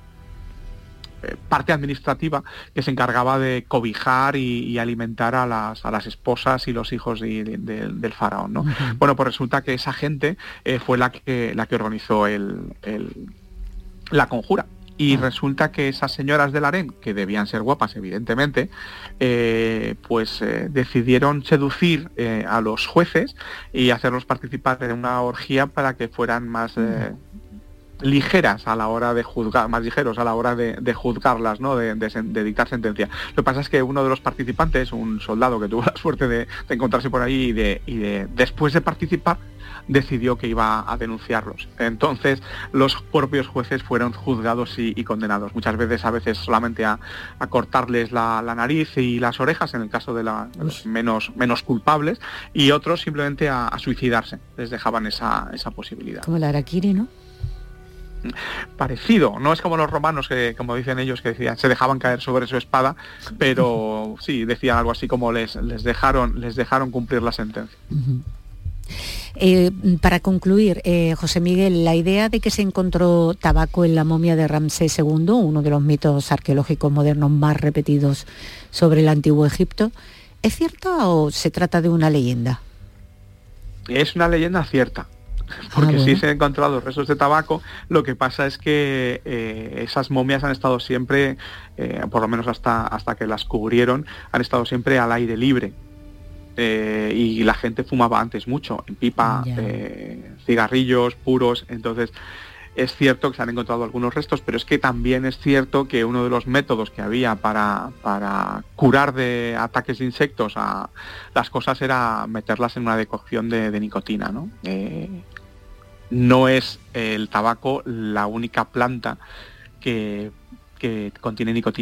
parte administrativa, que se encargaba de cobijar y, y alimentar a las a las esposas y los hijos de, de, de, del faraón, ¿no? Uh-huh. Bueno, pues resulta que esa gente eh, fue la que la que organizó el, el la conjura. Y uh-huh. resulta que esas señoras del harén, que debían ser guapas evidentemente, eh, pues eh, decidieron seducir eh, a los jueces y hacerlos participar de una orgía para que fueran más eh, ligeras a la hora de juzgar, más ligeros a la hora de, de juzgarlas, ¿no? De, de, de dictar sentencia. Lo que pasa es que uno de los participantes, un soldado que tuvo la suerte de, de encontrarse por ahí y de, y de después de participar, decidió que iba a denunciarlos. Entonces los propios jueces fueron juzgados y, y condenados. Muchas veces, a veces solamente a, a cortarles la, la nariz y las orejas, en el caso de, la, de los menos, menos culpables, y otros simplemente a, a suicidarse. Les dejaban esa, esa posibilidad. Como el harakiri, ¿no? Parecido, no es como los romanos que, como dicen ellos, que decían, se dejaban caer sobre su espada, pero sí, decían algo así como les, les dejaron les dejaron cumplir la sentencia. Uh-huh. Eh, para concluir, eh, José Miguel, la idea de que se encontró tabaco en la momia de Ramsés segundo, uno de los mitos arqueológicos modernos más repetidos sobre el antiguo Egipto, ¿es cierta o se trata de una leyenda? Es una leyenda cierta. Porque ah, bueno. sí se han encontrado restos de tabaco. Lo que pasa es que eh, esas momias han estado siempre, eh, por lo menos hasta, hasta que las cubrieron, han estado siempre al aire libre. Eh, y la gente fumaba antes mucho, en pipa, eh, cigarrillos puros. Entonces es cierto que se han encontrado algunos restos, pero es que también es cierto que uno de los métodos que había para, para curar de ataques de insectos a las cosas era meterlas en una decocción de, de nicotina, ¿no? Eh, no es el tabaco la única planta que, que contiene nicotina.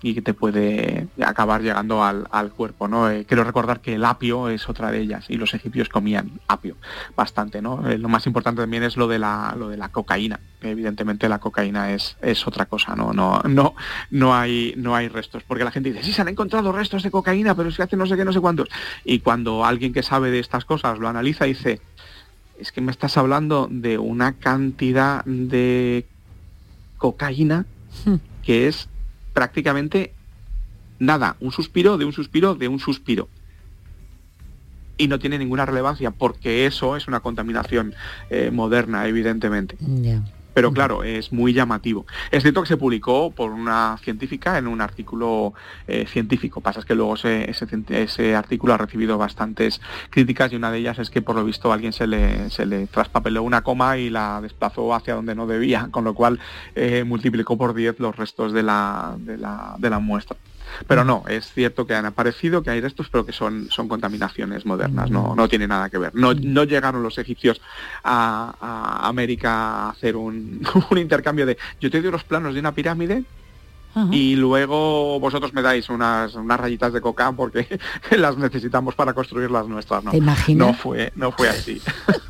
y que te puede acabar llegando al, al cuerpo, ¿no? Eh, quiero recordar que el apio es otra de ellas y los egipcios comían apio bastante, ¿no? Eh, lo más importante también es lo de la lo de la cocaína. Evidentemente la cocaína es, es otra cosa, ¿no? No, no, no hay, no hay restos, porque la gente dice, sí, se han encontrado restos de cocaína, pero es que hace no sé qué, no sé cuántos. Y cuando alguien que sabe de estas cosas lo analiza, dice, es que me estás hablando de una cantidad de cocaína que es prácticamente nada, un suspiro de un suspiro de un suspiro. Y no tiene ninguna relevancia porque eso es una contaminación eh, moderna, evidentemente. Yeah. Pero claro, es muy llamativo. Es cierto que se publicó por una científica en un artículo eh, científico. Pasa es que luego ese, ese, ese artículo ha recibido bastantes críticas y una de ellas es que por lo visto a alguien se le, se le traspapeló una coma y la desplazó hacia donde no debía, con lo cual eh, multiplicó por diez los restos de la, de la, de la muestra. Pero no, es cierto que han aparecido, que hay restos, pero que son, son contaminaciones modernas, no, no tiene nada que ver. No, no llegaron los egipcios a, a América a hacer un, un intercambio de yo te doy los planos de una pirámide uh-huh. y luego vosotros me dais unas, unas rayitas de coca porque las necesitamos para construir las nuestras. No, ¿te imaginas? No fue, no fue así.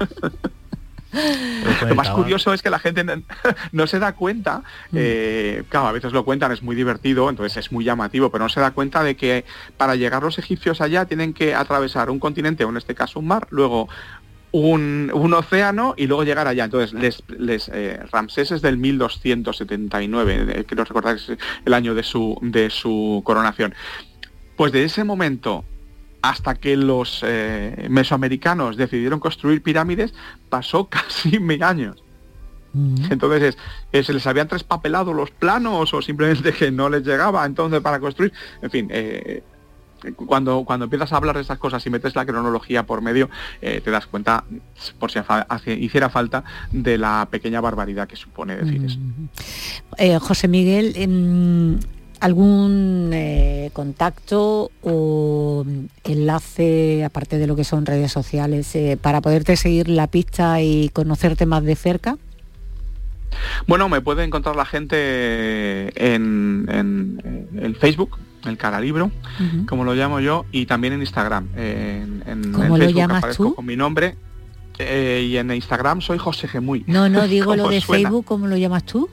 Lo más curioso es que la gente no, no se da cuenta, eh, claro, a veces lo cuentan, es muy divertido, entonces es muy llamativo, pero no se da cuenta de que para llegar los egipcios allá tienen que atravesar un continente, o en este caso un mar, luego un, un océano y luego llegar allá. Entonces, les, les eh, Ramsés es del mil doscientos setenta y nueve, eh, quiero recordar que es el año de su, de su coronación. Pues de ese momento hasta que los eh, mesoamericanos decidieron construir pirámides, pasó casi mil años. Mm. Entonces, es, es, ¿se les habían traspapelado los planos o simplemente que no les llegaba entonces para construir? En fin, eh, cuando, cuando empiezas a hablar de estas cosas y metes la cronología por medio, eh, te das cuenta, por si hace, hiciera falta, de la pequeña barbaridad que supone decir mm. eso. Eh, José Miguel, en... ¿algún eh, contacto o enlace, aparte de lo que son redes sociales, eh, para poderte seguir la pista y conocerte más de cerca? Bueno, me puede encontrar la gente en, en, en Facebook, el Caralibro, uh-huh. como lo llamo yo, y también en Instagram. En, en, ¿Cómo en lo Facebook llamas aparezco tú? con mi nombre eh, y en Instagram soy José Gemuy. No, no, digo lo de suena? Facebook, ¿cómo lo llamas tú?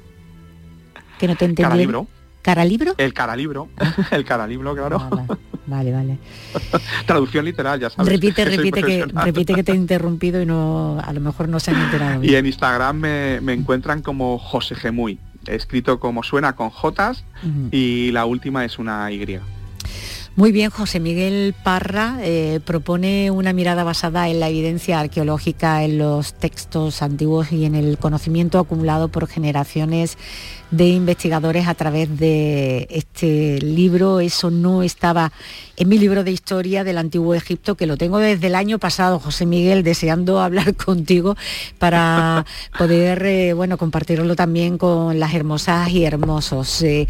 Que no te entendí. Caralibro. ¿Caralibro? El Caralibro, el Caralibro, claro. Ah, vale, vale. Traducción literal, ya sabes. Repite, que repite que, repite que te he interrumpido y no, a lo mejor no se han enterado bien. Y en Instagram me, me encuentran como José Gemuy, escrito como suena con Jotas uh-huh. y la última es una Y. Muy bien, José Miguel Parra eh, propone una mirada basada en la evidencia arqueológica, en los textos antiguos y en el conocimiento acumulado por generaciones de investigadores a través de este libro. Eso no estaba en mi libro de historia del Antiguo Egipto, que lo tengo desde el año pasado, José Miguel, deseando hablar contigo para poder eh, bueno, compartirlo también con las hermosas y hermosos. Eh,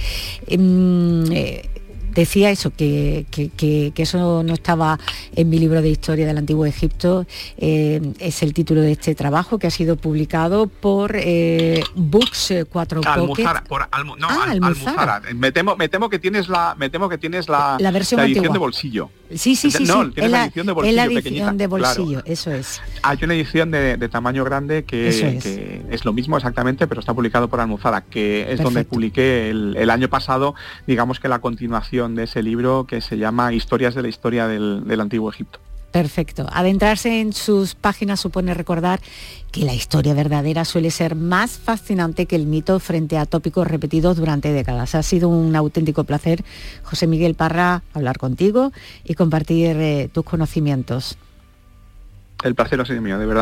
eh, Decía eso, que, que, que, que eso no estaba en mi libro de historia del Antiguo Egipto. Eh, es el título de este trabajo que ha sido publicado por eh, Books cuatro Almuzara, por Almu, no, ah, Al, Almuzara. Almuzara. Me temo, me temo que tienes la, me temo que tienes la, la versión la edición antigua. de bolsillo. Sí, sí, sí, no, sí. tienes la, la edición de bolsillo, es la edición pequeñita, de bolsillo, claro. Eso es. Hay una edición de, de tamaño grande que es. que es lo mismo exactamente, pero está publicado por Almuzara, que es Perfecto. Donde publiqué el, el año pasado, digamos que la continuación de ese libro que se llama Historias de la historia del, del Antiguo Egipto. Perfecto. Adentrarse en sus páginas supone recordar que la historia verdadera suele ser más fascinante que el mito frente a tópicos repetidos durante décadas. Ha sido un auténtico placer, José Miguel Parra, hablar contigo y compartir eh, tus conocimientos. El placer ha sido mío, de verdad.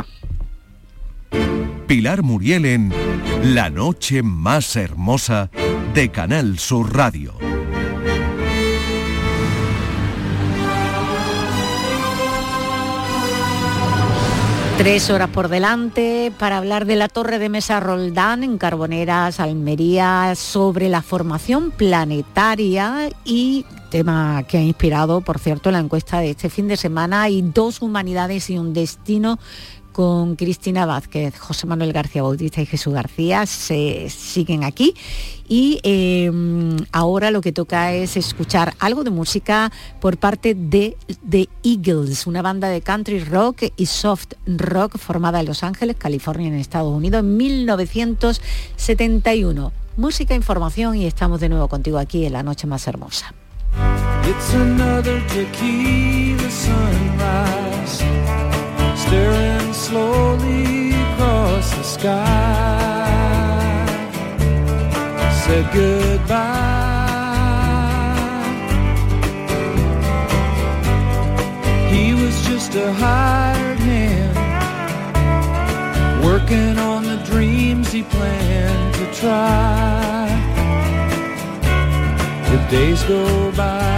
Pilar Muriel en La noche más hermosa de Canal Sur Radio. Tres horas por delante para hablar de la Torre de Mesa Roldán en Carboneras, Almería, sobre la formación planetaria y tema que ha inspirado, por cierto, la encuesta de este fin de semana. Hay dos humanidades y un destino con Cristina Vázquez, José Manuel García Bautista y Jesús García se siguen aquí. Y eh, ahora lo que toca es escuchar algo de música por parte de The Eagles, una banda de country rock y soft rock formada en Los Ángeles, California, en Estados Unidos, en mil novecientos setenta y uno. Música, información y estamos de nuevo contigo aquí en La Noche Más Hermosa. It's another tequila sunrise, staring slowly across the sky. Said goodbye. He was just a hired hand, working on the dreams he planned to try. The days go by.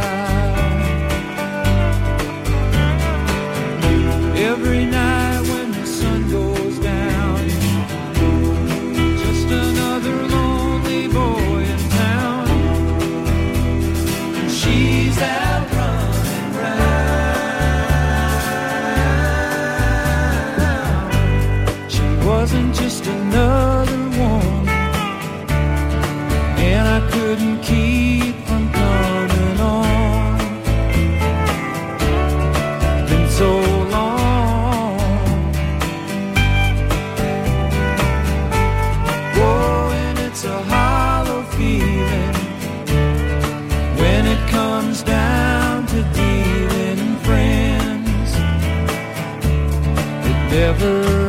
Every night when the sun goes down, just another lonely boy in town. And she's out running round. She wasn't just another one, and I couldn't keep from coming on. It's been so long. Whoa, and it's a hollow feeling when it comes down to dealing in friends. It never